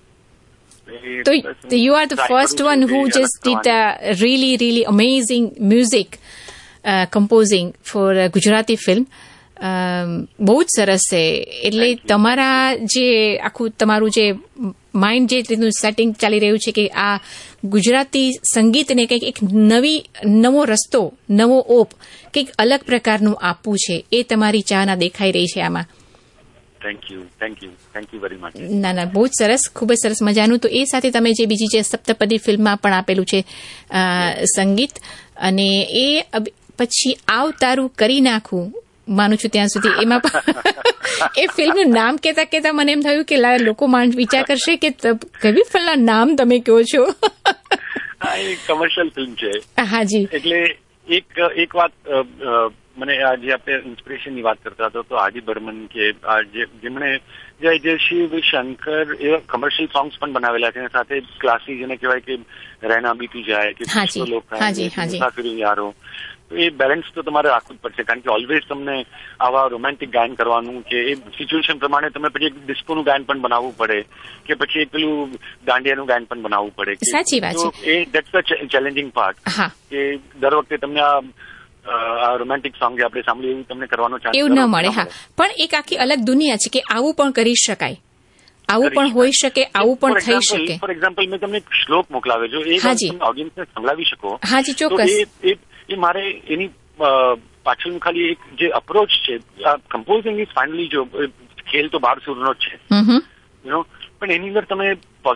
તો you are the first one who just did really really amazing music composing for Gujarati film. બહુ જ સરસ છે. એટલે તમારા જે આખું તમારું જે માઇન્ડ જે રીતનું સેટિંગ ચાલી રહ્યું છે કે આ ગુજરાતી સંગીતને કંઈક એક નવી નવો રસ્તો, નવો ઓપ, કંઈક અલગ પ્રકારનું આપવું છે, એ તમારી ચાહના દેખાઈ રહી છે આમાં. Thank you thank you thank you very much. ના ના, બહુ જ સરસ, ખૂબ જ સરસ મજાનું. તો એ સાથે તમે જે બીજી જે સપ્તપદી ફિલ્મમાં પણ આપેલું છે સંગીત, અને એ પછી આવ તારું કરી નાખું, માનું છું ત્યાં સુધી, એમાં પણ એ ફિલ્મનું નામ કહેતા કહેતા મને એમ થયું કે લોકો વિચાર કરશે કે કઈ ફિલ્મના નામ તમે કહો છો. હા, એ કમર્શિયલ ફિલ્મ છે. હાજી. એટલે એક એક વાત મને આજે આપણે ઇન્સ્પિરેશનની વાત કરતા હતા, તો આદિ બર્મન કે જેમણે જય જય શિવ શંકર એવા કમર્શિયલ સોંગ્સ પણ બનાવેલા છે, સાથે ક્લાસી જેને કહેવાય કે રહેના બીતી જાય કે મુસાફિર યારો. એ બેલેન્સ તો તમારે રાખવું જ પડશે, કારણ કે ઓલવેઝ તમને આવા રોમેન્ટિક ગાયન કરવાનું કે એ સિચ્યુએશન પ્રમાણે તમે પછી એક ડિસ્કોનું ગાયન પણ બનાવવું પડે, કે પછી પેલું દાંડિયાનું ગાયન પણ બનાવવું પડે. સાચી વાત છે. એ દેટ્સ ધ ચેલેન્જિંગ પાર્ટ, કે દર વખતે તમને આ રોમેન્ટિક સોંગ જે આપણે સાંભળ્યું એવું તમને કરવાનો ચાન્સ એવું ન મળે. હા, પણ એક આખી અલગ દુનિયા છે કે આવું પણ કરી શકાય, આવું પણ હોઈ શકે, આવું પણ થઈ શકે. ફોર એક્ઝામ્પલ, મેં તમને એક શ્લોક મોકલાવ્યો, જો એ તમે ઓડિયન્સને સંભળાવી શકો. હાજી, ચોક્કસ. એ મારે એની પાછળનું ખાલી એક જે અપ્રોચ છે, કમ્પોઝિંગ ઇઝ ફાઇનલી, જો ખેલ તો બાર સુરનો જ છે, યુ નો, પણ એની અંદર તમે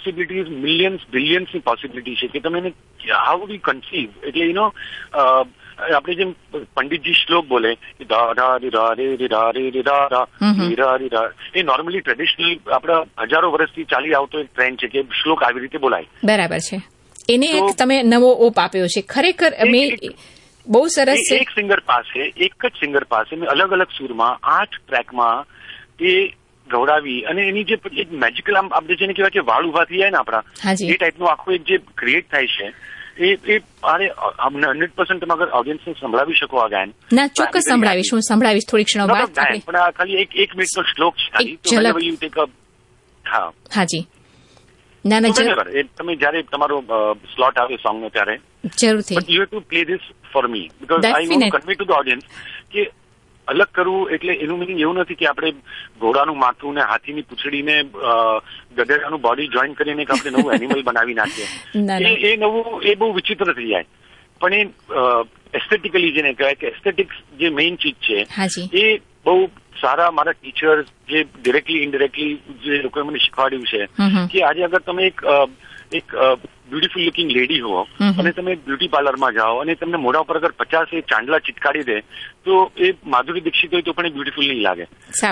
પોસિબિલિટીઝ મિલિયન્સ બિલિયન્સની પોસિબિલિટી છે કે તમે એને હાઉ ડુ કન્સીવ, એટલે યુ નો આપણે જેમ પંડિતજી શ્લોક બોલે ધા ધા રી રા રે રી રા રે રી રા રા રી રા રી રા, એ નોર્મલી ટ્રેડિશનલ આપણા હજારો વર્ષથી ચાલી આવતો એક ટ્રેન્ડ છે કે શ્લોક આવી રીતે બોલાય. બરાબર છે. એને એક તમે નવો ઓપ આપ્યો છે ખરેખર. બહુ સરસ છે. એક સિંગર પાસે એક જ સિંગર પાસે મેં અલગ અલગ સુરમાં આઠ ટ્રેકમાં એ ગવડાવી અને એની જે એક મેજિકલ આમ આપણે જેને કહેવાય કે વાળ ઉભા થઈ જાય ને આપણા, એ ટાઈપનું આખું એક જે ક્રિએટ થાય છે એ એ મારે હંડ્રેડ પર્સન્ટ તમે અગર ઓડિયન્સને સંભળાવી શકો આ ગાયન. ના, ચોક્કસ સંભળાવીશ. હું સંભળાવીશ થોડી ક્ષણો બાદ. પણ આ ખાલી એક એક મિનિટનો શ્લોક છે ખાલી. હા હાજી. ના ના જરૂર. તમે જયારે તમારો સ્લોટ આવે સોંગનો ત્યારે જરૂરથી. But you have to play this for me because I want to convey to the audience કે અલગ કરવું એટલે એનું મિનિંગ એવું નથી કે આપણે ઘોડાનું માથું ને હાથીની પૂંછડીને ગધેડાનું બોડી જોઈન કરીને આપણે નવું એનિમલ બનાવી નાખીએ. એ નવું એ બહુ વિચિત્ર થઈ જાય. પણ એ એસ્થેટિકલી જેને કહેવાય કે એસ્થેટિક્સ જે મેઇન ચીજ છે એ બહુ સારા મારા ટીચર્સ જે ડિરેક્ટલી ઇનડિરેક્ટલી જે લોકોએ મને શીખવાડ્યું છે કે આજે અગર તમે એક એક બ્યુટીફુલ લુકિંગ લેડી હો અને તમે બ્યુટી પાર્લરમાં જાઓ અને તમને મોઢા ઉપર અગર પચાસ એ ચાંદલા ચિટકાડી દે તો એ માધુરી દીક્ષિત હોય તો પણ એ બ્યુટીફુલ નહીં લાગે.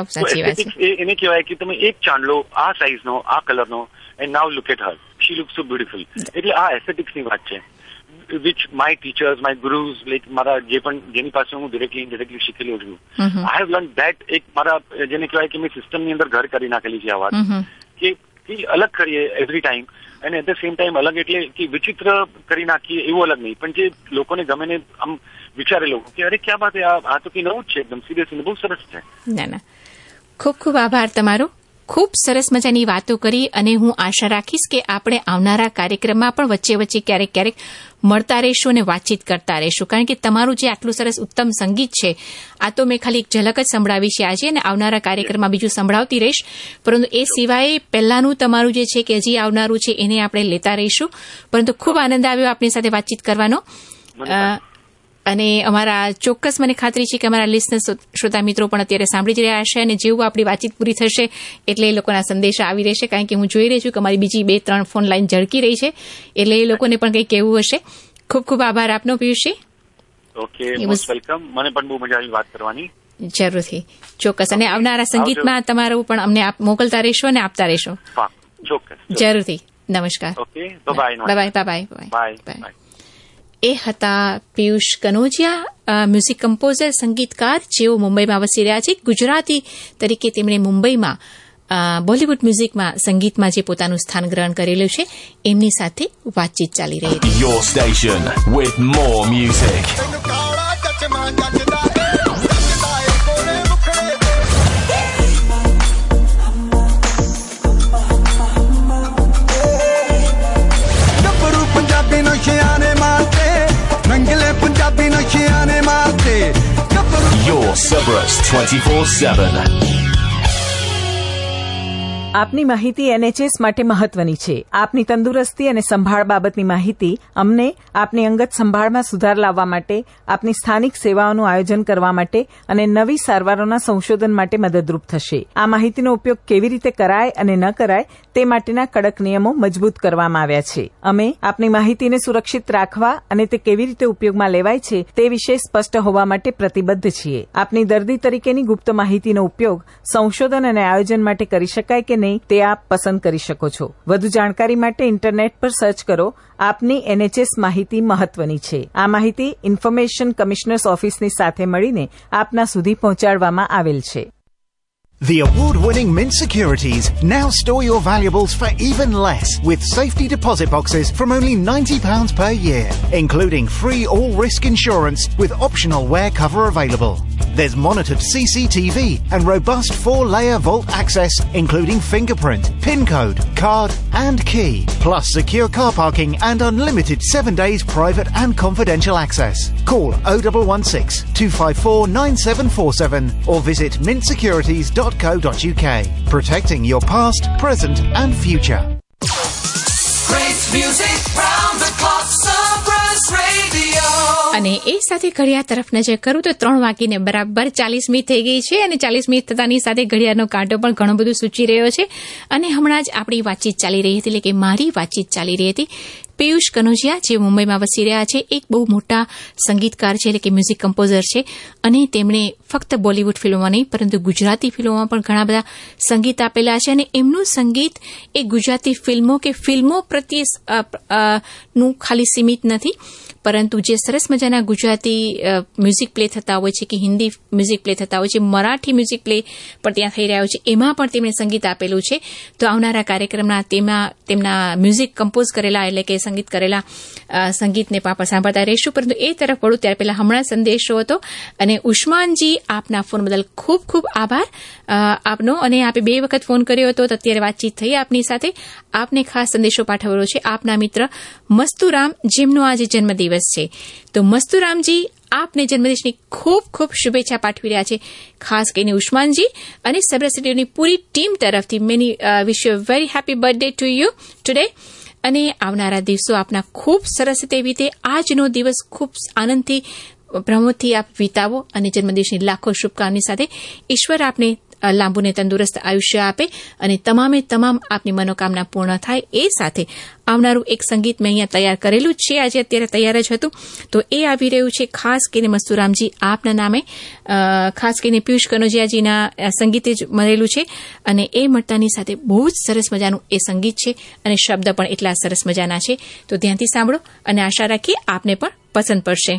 એને કહેવાય કે તમે એક ચાંદલો આ સાઇઝનો આ કલરનો and now look at her, she look so beautiful. એટલે આ એસ્થેટિક્સની વાત છે which my teachers my gurus like મારા જે પણ જેની પાસે હું ડિરેક્ટલી ઇનડિરેક્ટલી શીખેલું છું, આઈ હેવ લર્ન ધેટ. એક મારા જેને કહેવાય કે મેં સિસ્ટમની અંદર ઘર કરી નાખેલી છે આ વાત કે અલગ કરીએ એવરી ટાઈમ અને એટ ધ સેમ ટાઈમ અલગ એટલે કે વિચિત્ર કરી નાખીએ એવું અલગ નહીં, પણ જે લોકોને ગમે ને આમ વિચારે લોકો કે અરે ક્યાં બાત આ તો કંઈ નવું જ છે એકદમ સિરિયસલી બહુ સરસ છે. ના ના, ખૂબ ખૂબ આભાર તમારો. ખૂબ સરસ મજાની વાતો કરી અને હું આશા રાખીશ કે આપણે આવનારા કાર્યક્રમમાં પણ વચ્ચે વચ્ચે ક્યારેક ક્યારેક મળતા રહીશું અને વાતચીત કરતા રહીશું, કારણ કે તમારું જે આટલું સરસ ઉત્તમ સંગીત છે આ તો મેં ખાલી એક ઝલક જ સંભળાવી છે આજે અને આવનારા કાર્યક્રમમાં બીજું સંભળાવતી રહીશ. પરંતુ એ સિવાય પહેલાનું તમારું જે છે કે હજી આવનારું છે એને આપણે લેતા રહીશું. પરંતુ ખૂબ આનંદ આવ્યો આપની સાથે વાતચીત કરવાનો અને અમારા ચોક્કસ મને ખાતરી છે કે અમારા લિસનર શ્રોતા મિત્રો પણ અત્યારે સાંભળી જ રહ્યા હશે અને જેવું આપણી વાતચીત પૂરી થશે એટલે એ લોકોના સંદેશા આવી રહેશે, કારણ કે હું જોઈ રહી છું કે અમારી બીજી બે ત્રણ ફોન લાઈન ઝળકી રહી છે એટલે એ લોકોને પણ કંઈ કહેવું હશે. ખૂબ ખૂબ આભાર આપનો પિયુષજી. Okay, most welcome. મને પણ બહુ મજા આવી વાત કરવાની. જરૂરથી, ચોક્કસ. અને આવનારા સંગીતમાં તમારું પણ અમને આપ મોકલતા રહેશો અને આપતા રહેશો. ચોક્કસ, જરૂરથી. નમસ્કાર. Okay, bye bye bye bye bye. એ હતા પિયુષ કનોજિયા, મ્યુઝિક કમ્પોઝર સંગીતકાર જેઓ મુંબઈમાં વસી રહ્યા છે. ગુજરાતી તરીકે તેમણે મુંબઈમાં બોલિવૂડ મ્યુઝિકમાં સંગીતમાં જે પોતાનું સ્થાન ગ્રહણ કરેલું છે એમની સાથે વાતચીત ચાલી રહી હતી. Your station with more music. Your Sabras twenty-four seven. આપની માહિતી એનએચએસ માટે મહત્વની છે. આપની તંદુરસ્તી અને સંભાળ બાબતની માહિતી અમને આપની અંગત સંભાળમાં સુધાર લાવવા માટે, આપની સ્થાનિક સેવાઓનું આયોજન કરવા માટે અને નવી સારવારોના સંશોધન માટે મદદરૂપ થશે. આ માહિતીનો ઉપયોગ કેવી રીતે કરાય અને ન કરાય તે માટેના કડક નિયમો મજબૂત કરવામાં આવ્યા છે. અમે આપની માહિતીને સુરક્ષિત રાખવા અને તે કેવી રીતે ઉપયોગમાં લેવાય છે તે વિશે સ્પષ્ટ હોવા માટે પ્રતિબદ્ધ છીએ. આપની દર્દી તરીકેની ગુપ્ત માહિતીનો ઉપયોગ સંશોધન અને આયોજન માટે કરી શકાય કે નહીં તે આપ પસંદ કરી શકો છો. વધુ જાણકારી માટે ઇન્ટરનેટ પર સર્ચ કરો. આપની એનએચએસ માહિતી મહત્વની છે. આ માહિતી ઇન્ફોર્મેશન કમિશનર્સ ઓફિસની સાથે મળીને આપના સુધી પહોંચાડવામાં આવેલ છે. The award-winning Mint Securities now store your valuables for even less with safety deposit boxes from only ninety pounds per year, including free all-risk insurance with optional wear cover available. There's monitored C C T V and robust four-layer vault access, including fingerprint, PIN code, card and key, plus secure car parking and unlimited seven days private and confidential access. Call oh one one six, two five four, nine seven four seven or visit mint securities dot co dot uk. Protecting your past, present and future. Great music round the clock, Sabras Radio. અને એ સાથે ઘડિયાળ તરફ નજર કરું તો ત્રણ વાગીને બરાબર ચાલીસ મિનિટ થઈ ગઈ છે અને ચાલીસ મિનિટ થતાની સાથે ઘડિયાળનો કાંટો પણ ઘણું બધું સૂચી રહ્યો છે. અને હમણાં જ આપણી વાતચીત ચાલી રહી હતી એટલે કે મારી વાતચીત ચાલી રહી હતી પિયુષ કનોજિયા, જે મુંબઈમાં વસી રહ્યા છે, એક બહુ મોટા સંગીતકાર છે, એટલે કે મ્યુઝિક કમ્પોઝર છે, અને તેમણે ફક્ત બોલિવૂડ ફિલ્મોમાં નહીં પરંતુ ગુજરાતી ફિલ્મોમાં પણ ઘણા બધા સંગીત આપેલા છે, અને એમનું સંગીત એ ગુજરાતી ફિલ્મો કે ફિલ્મો પ્રત્યે નું ખાલી સીમિત નથી, પરંતુ જે સરસ મજાના ગુજરાતી મ્યુઝિક પ્લે થતા હોય છે કે હિન્દી મ્યુઝિક પ્લે થતા હોય છે, મરાઠી મ્યુઝિક પ્લે પણ ત્યાં થઈ રહ્યો છે, એમાં પણ તેમણે સંગીત આપેલું છે. તો આવનારા કાર્યક્રમના તેમાં તેમના મ્યુઝિક કમ્પોઝ કરેલા એટલે કે સંગીત કરેલા સંગીતને પાપા સાંભળતા રહીશું. પરંતુ એ તરફ વળું ત્યાર પહેલા હમણાં સંદેશો હતો, અને ઉસ્માનજી, આપના ફોન બદલ ખૂબ ખૂબ આભાર આપનો, અને આપે બે વખત ફોન કર્યો હતો તો અત્યારે વાતચીત થઈ આપની સાથે. આપને ખાસ સંદેશો પાઠવેલો છે આપના મિત્ર મસ્તુરામ, જેમનો આજે જન્મદિવસ છે. તો મસ્તુરામજી, આપને જન્મદિવસની ખૂબ ખૂબ શુભેચ્છા પાઠવી રહ્યા છે, ખાસ કરીને ઉસ્માનજી અને સબરસ રેડિયોની પૂરી ટીમ તરફથી. Many wish you very happy birthday to you today, અને આવનારા દિવસો આપના ખૂબ સરસ રીતે વીતે. આજનો દિવસ ખૂબ આનંદથી, પ્રમોદથી આપ વિતાવો, અને જન્મદિવસની લાખો શુભકામની સાથે ઈશ્વર આપને લાંબુ ને તંદુરસ્ત આયુષ્ય આપે, અને તમામે તમામ આપની મનોકામના પૂર્ણ થાય. એ સાથે આવનારું એક સંગીત મેં અહીંયા તૈયાર કરેલું છે, આજે અત્યારે તૈયાર જ હતું, તો એ આવી રહ્યું છે ખાસ કરીને મસ્તુરામજી આપના નામે, ખાસ કરીને પિયુષ કનોજિયાજીના સંગીતે જ મળેલું છે, અને એ મળતાની સાથે બહુ જ સરસ મજાનું એ સંગીત છે, અને શબ્દ પણ એટલા સરસ મજાના છે. તો ધ્યાનથી સાંભળો, અને આશા રાખીએ આપને પણ પસંદ પડશે.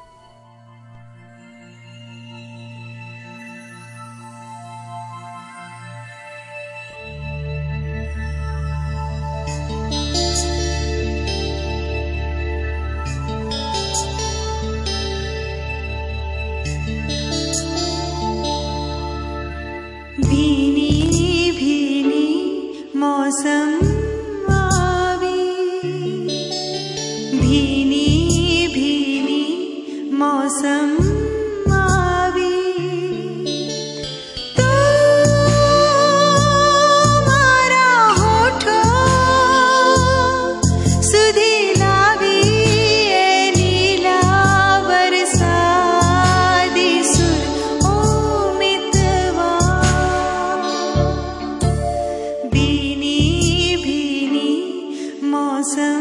मौसम आवी, भीनी भीनी मौसम आवी, तो मारा होठो सुधी लावी, ए नीला वरसादी सुर ओ मितवा, भीनी भीनी मौसम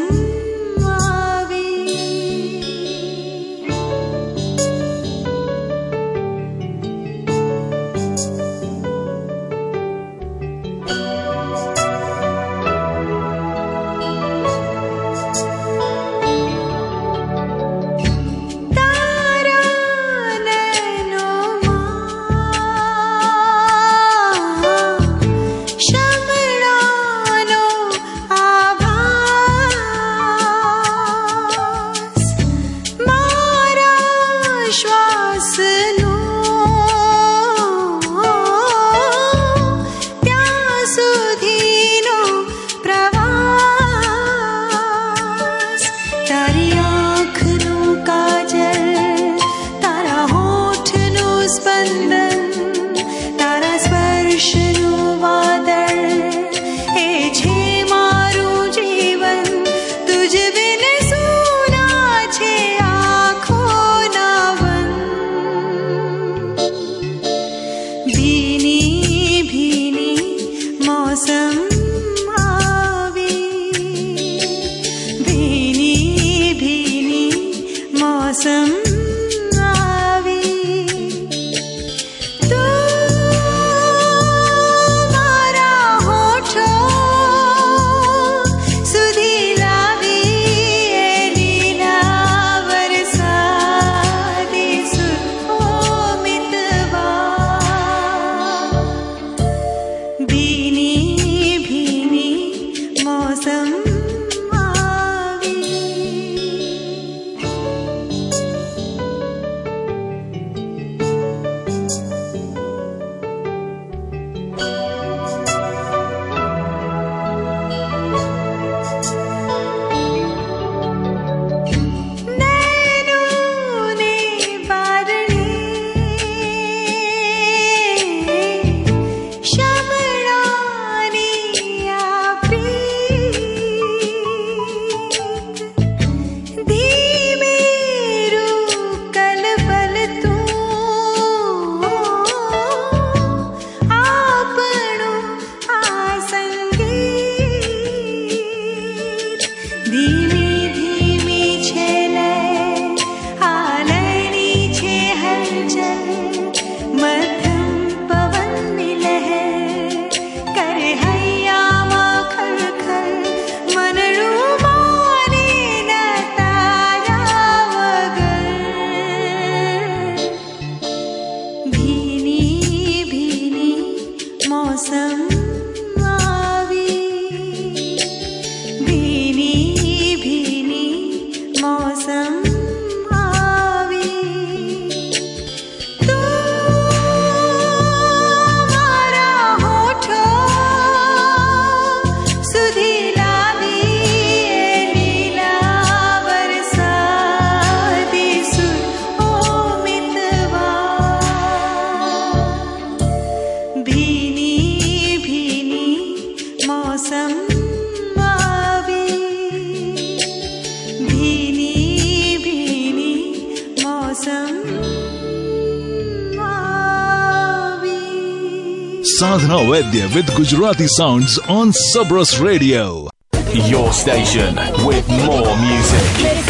Sadhana Vaidya with Gujarati sounds on Sabras Radio. Your station with more music.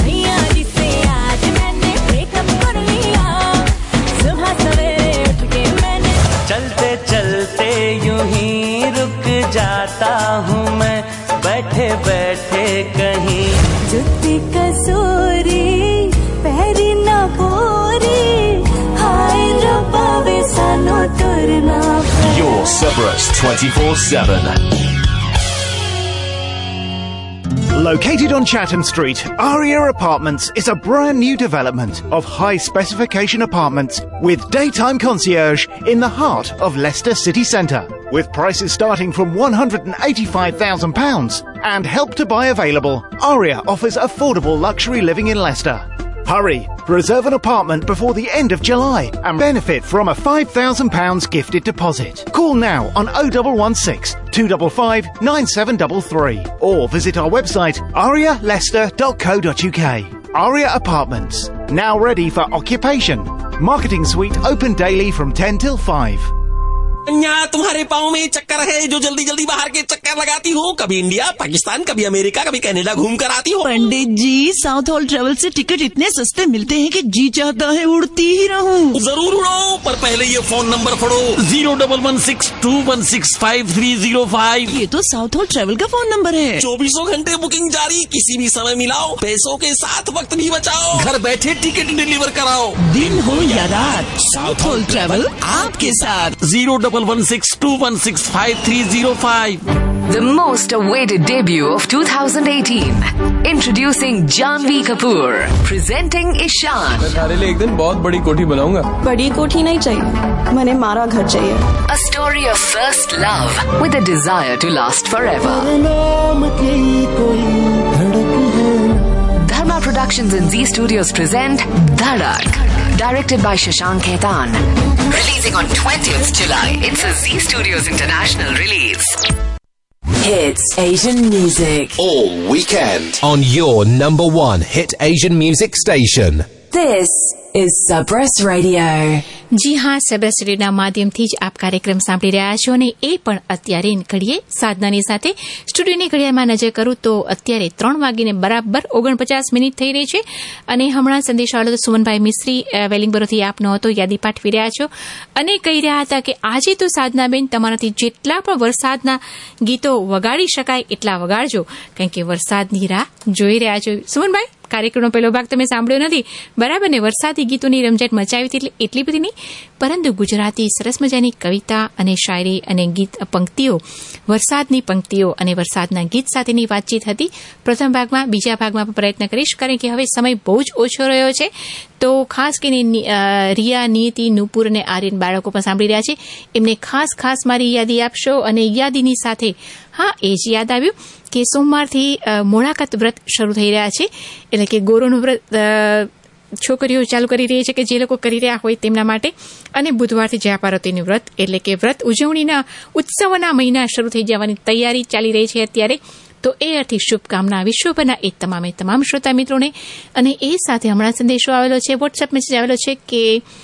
चलते चलते यूं ही रुक जाता हूँ मैं, बैठे बैठे कहीं। जुत्ती कसूरी पैरी ना पूरी, हाय रब्बा वे सानो तुरना। Your Sabras twenty-four seven. Located on Chatham Street, Aria Apartments is a brand new development of high specification apartments with daytime concierge in the heart of Leicester city centre. With prices starting from one hundred eighty-five thousand pounds and help to buy available, Aria offers affordable luxury living in Leicester. Hurry! Reserve an apartment before the end of July and benefit from a five thousand pounds gifted deposit. Call now on oh one one six, two five five, nine seven three three or visit our website aria leicester dot co dot uk. Aria Apartments, now ready for occupation. Marketing suite open daily from ten till five. अन्या तुम्हारे पाँव में चक्कर है जो जल्दी जल्दी बाहर के चक्कर लगाती हो, कभी इंडिया, पाकिस्तान, कभी अमेरिका, कभी कनाडा घूम कर आती हो। Pandit ji, Southall travel से टिकट इतने सस्ते मिलते हैं कि जी चाहता है उड़ती ही रहूं। जरूर उड़ो, पर पहले ये फोन नंबर पढ़ो, zero double one six two one six five three zero five. ये तो साउथ हॉल ट्रेवल का फोन नंबर है। चौबीसों घंटे बुकिंग जारी, किसी भी समय मिलाओ, पैसों के साथ वक्त भी बचाओ, घर बैठे टिकट डिलीवर कराओ, दिन हो या रात, साउथ हॉल ट्रेवल आपके साथ। Zero double one six two one six five three zero five. The most awaited debut of two thousand eighteen. Introducing Janhvi Kapoor. Presenting Ishaan. मैं तुम्हारे लिए एक दिन बहुत बड़ी कोठी बनाऊंगा। बड़ी कोठी नहीं चाहिए, मैंने मारा घर चाहिए। A story of first love with a desire to last forever. Dharma Productions and Z Studios present Dhadak. Directed by Shashank Khaitan. Releasing on twentieth July. It's a Z Studios International release. Hits Asian music all weekend on your number one hit Asian music station. This is Sabras Radio. જી હા, સબરસ રેડિયોના માધ્યમથી જ આપ કાર્યક્રમ સાંભળી રહ્યા છો અને એ પણ અત્યારે ઘડીએ સાધનાની સાથે સ્ટુડિયોની ઘડિયાળમાં નજર કરું તો અત્યારે ત્રણ વાગીને બરાબર ઓગણપચાસ મિનિટ થઈ રહી છે અને હમણાં સંદેશાવાળો તો સુમનભાઈ મિસ્ત્રી વેલિંગબરોથી આપનો હતો, યાદી પાઠવી રહ્યા છો અને કહી રહ્યા હતા કે આજે તો સાધનાબેન તમારાથી જેટલા પણ વરસાદના ગીતો વગાડી શકાય એટલા વગાડજો, કારણ કે વરસાદની રાહ જોઈ રહ્યા છો. સુમનભાઈ, કાર્યક્રમનો પહેલો ભાગ તમે સાંભળ્યો નથી બરાબર ને? વરસાદી ગીતોની રમઝટ મચાવી હતી, એટલે એટલી બધી નહીં, પરંતુ ગુજરાતી સરસ મજાની કવિતા અને શાયરી અને ગીત પંક્તિઓ, વરસાદની પંક્તિઓ અને વરસાદના ગીત સાથેની વાતચીત હતી પ્રથમ ભાગમાં. બીજા ભાગમાં પણ પ્રયત્ન કરીશ, કારણ કે હવે સમય બહુ જ ઓછો રહ્યો છે, તો ખાસ કરીને રિયા, નિયતિ, નુપુર અને આર્યન બાળકો પણ સાંભળી રહ્યા છે, એમને ખાસ ખાસ મારી યાદી આપશો. અને યાદીની સાથે હા, એ જ યાદ આવ્યું કે સોમવારથી મોળાકત વ્રત શરૂ થઈ રહ્યા છે, એટલે કે ગોરોનું વ્રત છોકરીઓ ચાલુ કરી રહી છે કે જે લોકો કરી રહ્યા હોય તેમના માટે, અને બુધવારથી જયાપાર્વતીનું વ્રત, એટલે કે વ્રત ઉજવણીના ઉત્સવના મહિના શરૂ થઈ જવાની તૈયારી ચાલી રહી છે અત્યારે. તો એ અર્થે શુભકામના વિશ્વભરના એ તમામે તમામ શ્રોતા મિત્રોને. અને એ સાથે હમણાં સંદેશો આવેલો છે, વોટ્સએપ મેસેજ આવેલો છે કે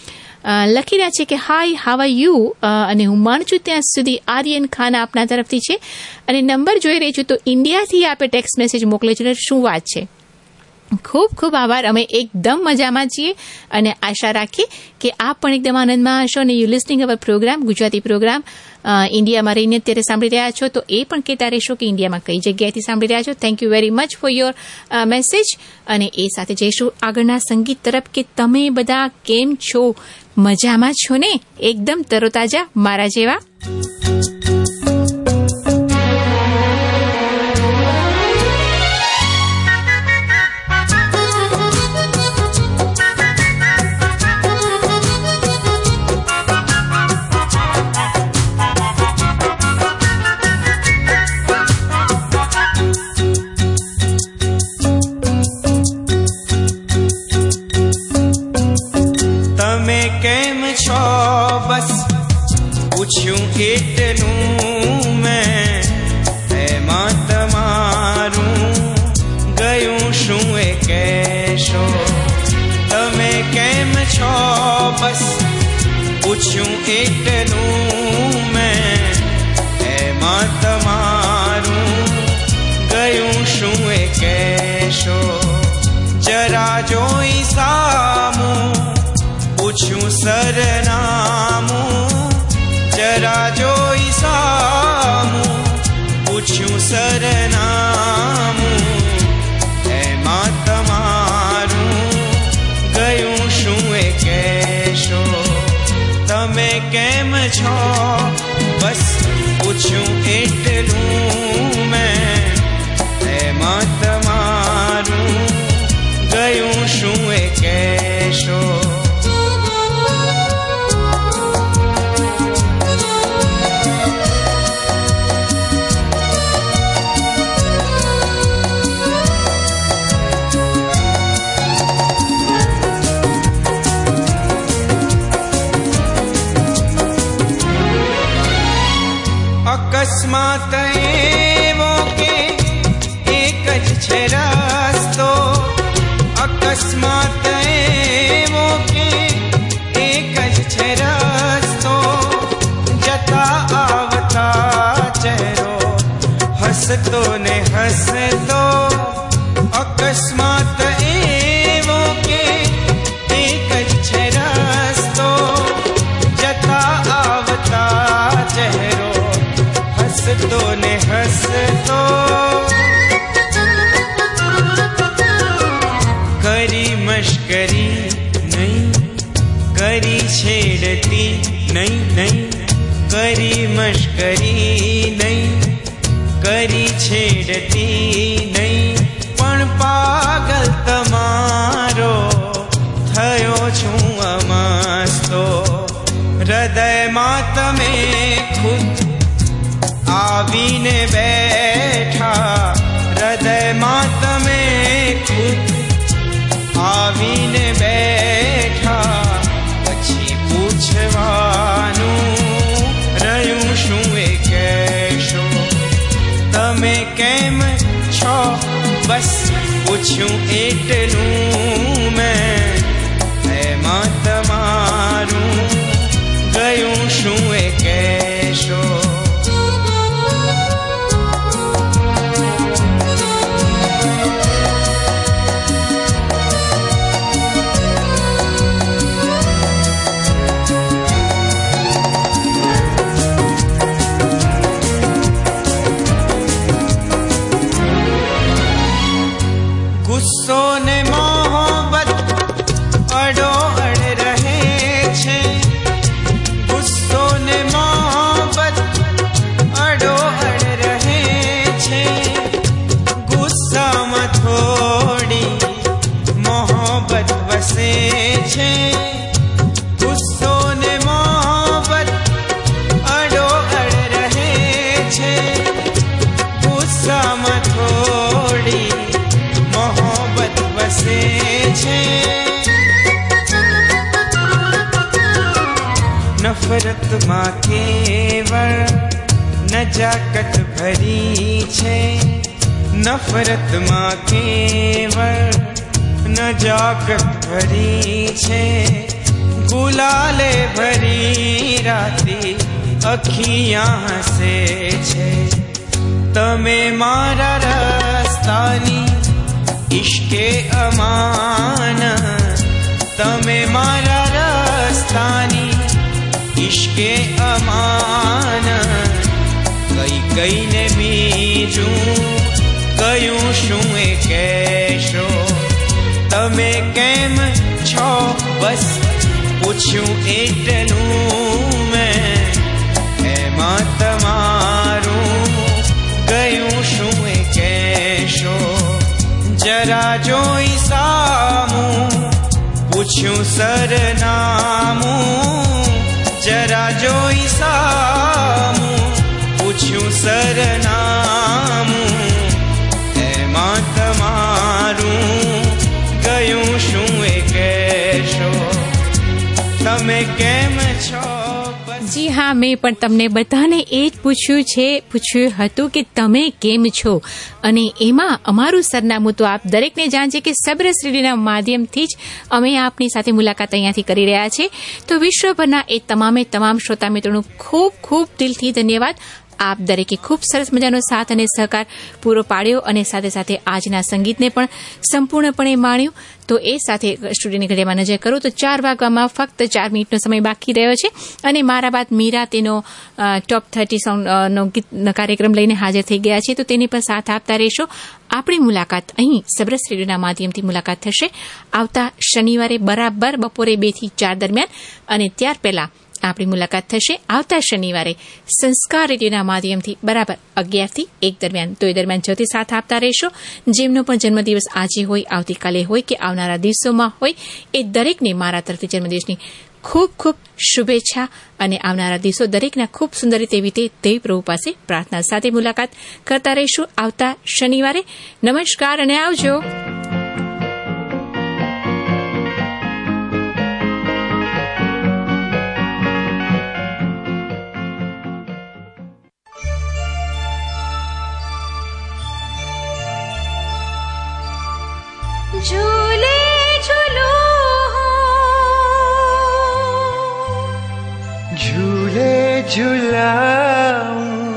લખી રહ્યા છે કે હાય, હાવ આર યુ, અને હું માનું છું ત્યાં સુધી આર્યન ખાન આપના તરફથી છે અને નંબર જોઈ રહી છું તો ઇન્ડિયાથી આપે ટેક્સ્ટ મેસેજ મોકલે છે. શું વાત છે, ખૂબ ખૂબ આભાર. અમે એકદમ મજામાં છીએ અને આશા રાખીએ કે આપ પણ એકદમ આનંદમાં હશો અને you listening our programme, Gujarati programme ઇન્ડિયામાં રહીને અત્યારે સાંભળી રહ્યા છો, તો એ પણ કહેતા રહેશો કે ઇન્ડિયામાં કઈ જગ્યાએથી સાંભળી રહ્યા છો. Thank you very much for your message. અને એ સાથે જઈશું આગળના સંગીત તરફ કે તમે બધા કેમ છો, મજામાં છો ને? એકદમ તરોતાજા મારા જેવા. પૂછ્યું એટલું મેં, એમાં તમારું ગયું શું એ કહેશો. તમે કેમ છો બસ પૂછ્યું એટલું મેં, जरा जोई सामू पूछूं सरनामू जरा जोई सामू पूछूं सरनामू एमा तमारू गयूं शुं ए कैशो तमे केम छो बस पूछूं एटलूं मैं एमा तमारू गयूं शुं ए कैशो अकस्मात एवो के एक ज छे रस्तो अकस्मात एवो के एक ज छे रस्तो जता आवता चेहरो हसतो ने हसतो अकस्मात एवो के एक ज छे रस्तो जता आवता चेहरो हसतो ने हसतो करी मश्करी नहीं करी छेड़ती नहीं नहीं करी मश्करी नहीं करी छेड़ती नहीं पण पागल तमारो थयो छूं अमस्तो हृदय मात में खुद आवीने बैठा हृदय मात में खुद आवीने बैठा पछी पूछवानू रह्यूं शुं ए कैशो तमे केम छो बस पूछूं एटलूं मैं एमा तमारू गयूं शुं ए कैशो गुस्सो ने मोहब्बत अडो अड़ रहे छे गुस्सो ने मोहब्बत अडो अड़ रहे छे गुस्सा में थोड़ी मोहब्बत वसे छे गुस्सो ने मोहब्बत अडो अड़ रहे छे गुस्सा में थोड़ी मोहब्बत वसे छे नफरत मां केवल नजाकत भरी छे नफरत मां केवल नजाकत भरी छे गुलाले भरी राती अखियां हसे छे तमे मारा रस्तानी इश्के अमान तमे मारा रस्तानी इश्के अमान कई कई ने बीजू कयूं शुं ए कैशो तमे केम छो बस पूछूं एटलूं मैं एमा तमारू गयूं शुं ए कैशो जरा जोई सामू पूछूं सरनामू जरा जोई सामू पूछूं सरनामू एमा तमारू गयूं शुं ए कैशो तमे केम छो જી હા મેં પણ તમને બધાને એ જ પૂછ્યું છે પૂછ્યું હતું કે તમે કેમ છો અને એમાં અમારું સરનામું તો આપ દરેકને જાણશે કે સબરસ રેડિયોના માધ્યમથી જ અમે આપની સાથે મુલાકાત અહીંયાથી કરી રહ્યા છે તો વિશ્વભરના એ તમામે તમામ શ્રોતા મિત્રોનું ખૂબ ખૂબ દિલથી ધન્યવાદ આપ દરેકે ખૂબ સરસ મજાનો સાથ અને સહકાર પૂરો પાડ્યો અને સાથે સાથે આજના સંગીતને પણ સંપૂર્ણપણે માણ્યું. તો એ સાથે સ્ટુડિયોની ઘડિયાળમાં નજર કરું તો ચાર વાગવામાં ફક્ત ચાર મિનિટનો સમય બાકી રહ્યો છે અને મારા બાદ મીરા તેનો ટોપ થર્ટી સોંગનો ગીત કાર્યક્રમ લઈને હાજર થઈ ગયા છે. તો તેની પર સાથ આપતા રહેશો. આપણી મુલાકાત અહીં સબરસ રેડિયોના માધ્યમથી મુલાકાત થશે આવતા શનિવારે બરાબર બપોરે બે થી ચાર દરમિયાન અને ત્યાર પહેલા આપણી મુલાકાત થશે આવતા શનિવારે સંસ્કાર રેડિયોના માધ્યમથી બરાબર અગિયારથી એક દરમિયાન. તો એ દરમિયાન જતી સાથ આપતા રહેશો. જેમનો પણ જન્મદિવસ આજે હોય, આવતીકાલે હોય કે આવનારા દિવસોમાં હોય, એ દરેકને મારા તરફથી જન્મદિવસની ખૂબ ખૂબ શુભેચ્છા અને આવનારા દિવસો દરેકના ખૂબ સુંદર રીતે વીતે તેવી પ્રભુ પાસે પ્રાર્થના સાથે મુલાકાત કરતા રહીશું આવતા શનિવારે. નમસ્કાર અને આવજો. झूले झूलो झूले झूलाऊं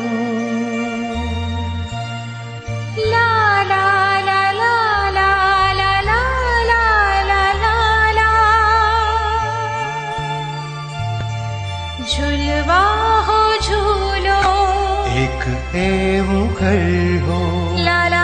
ला ला ला ला ला ला ला ला ला ला ला झूलवा हो झूलो एक एवं घर हो ला ला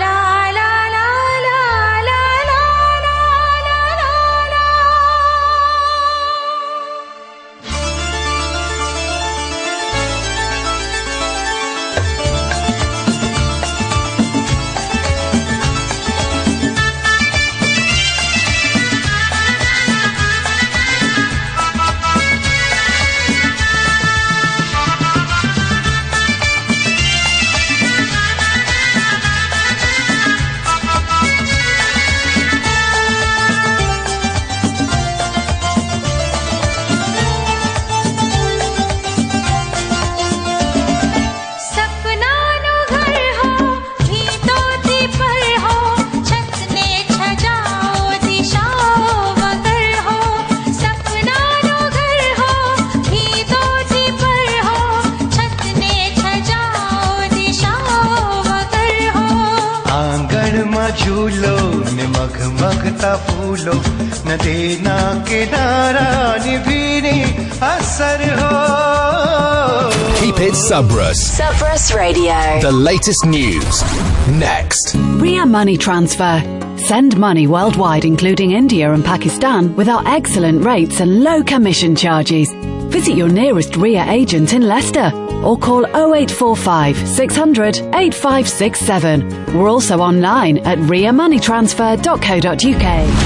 झूलो ने मगमगता फूलो न देना किनारा निभीनी असर हो. Keep it Subrus. Subrus Radio. The latest news. Next. Ria Money Transfer. Send money worldwide including India and Pakistan with our excellent rates and low commission charges. Visit your nearest Ria agent in Leicester or call oh eight four five, six hundred, eight five six seven. We're also online at ria money transfer dot co dot uk.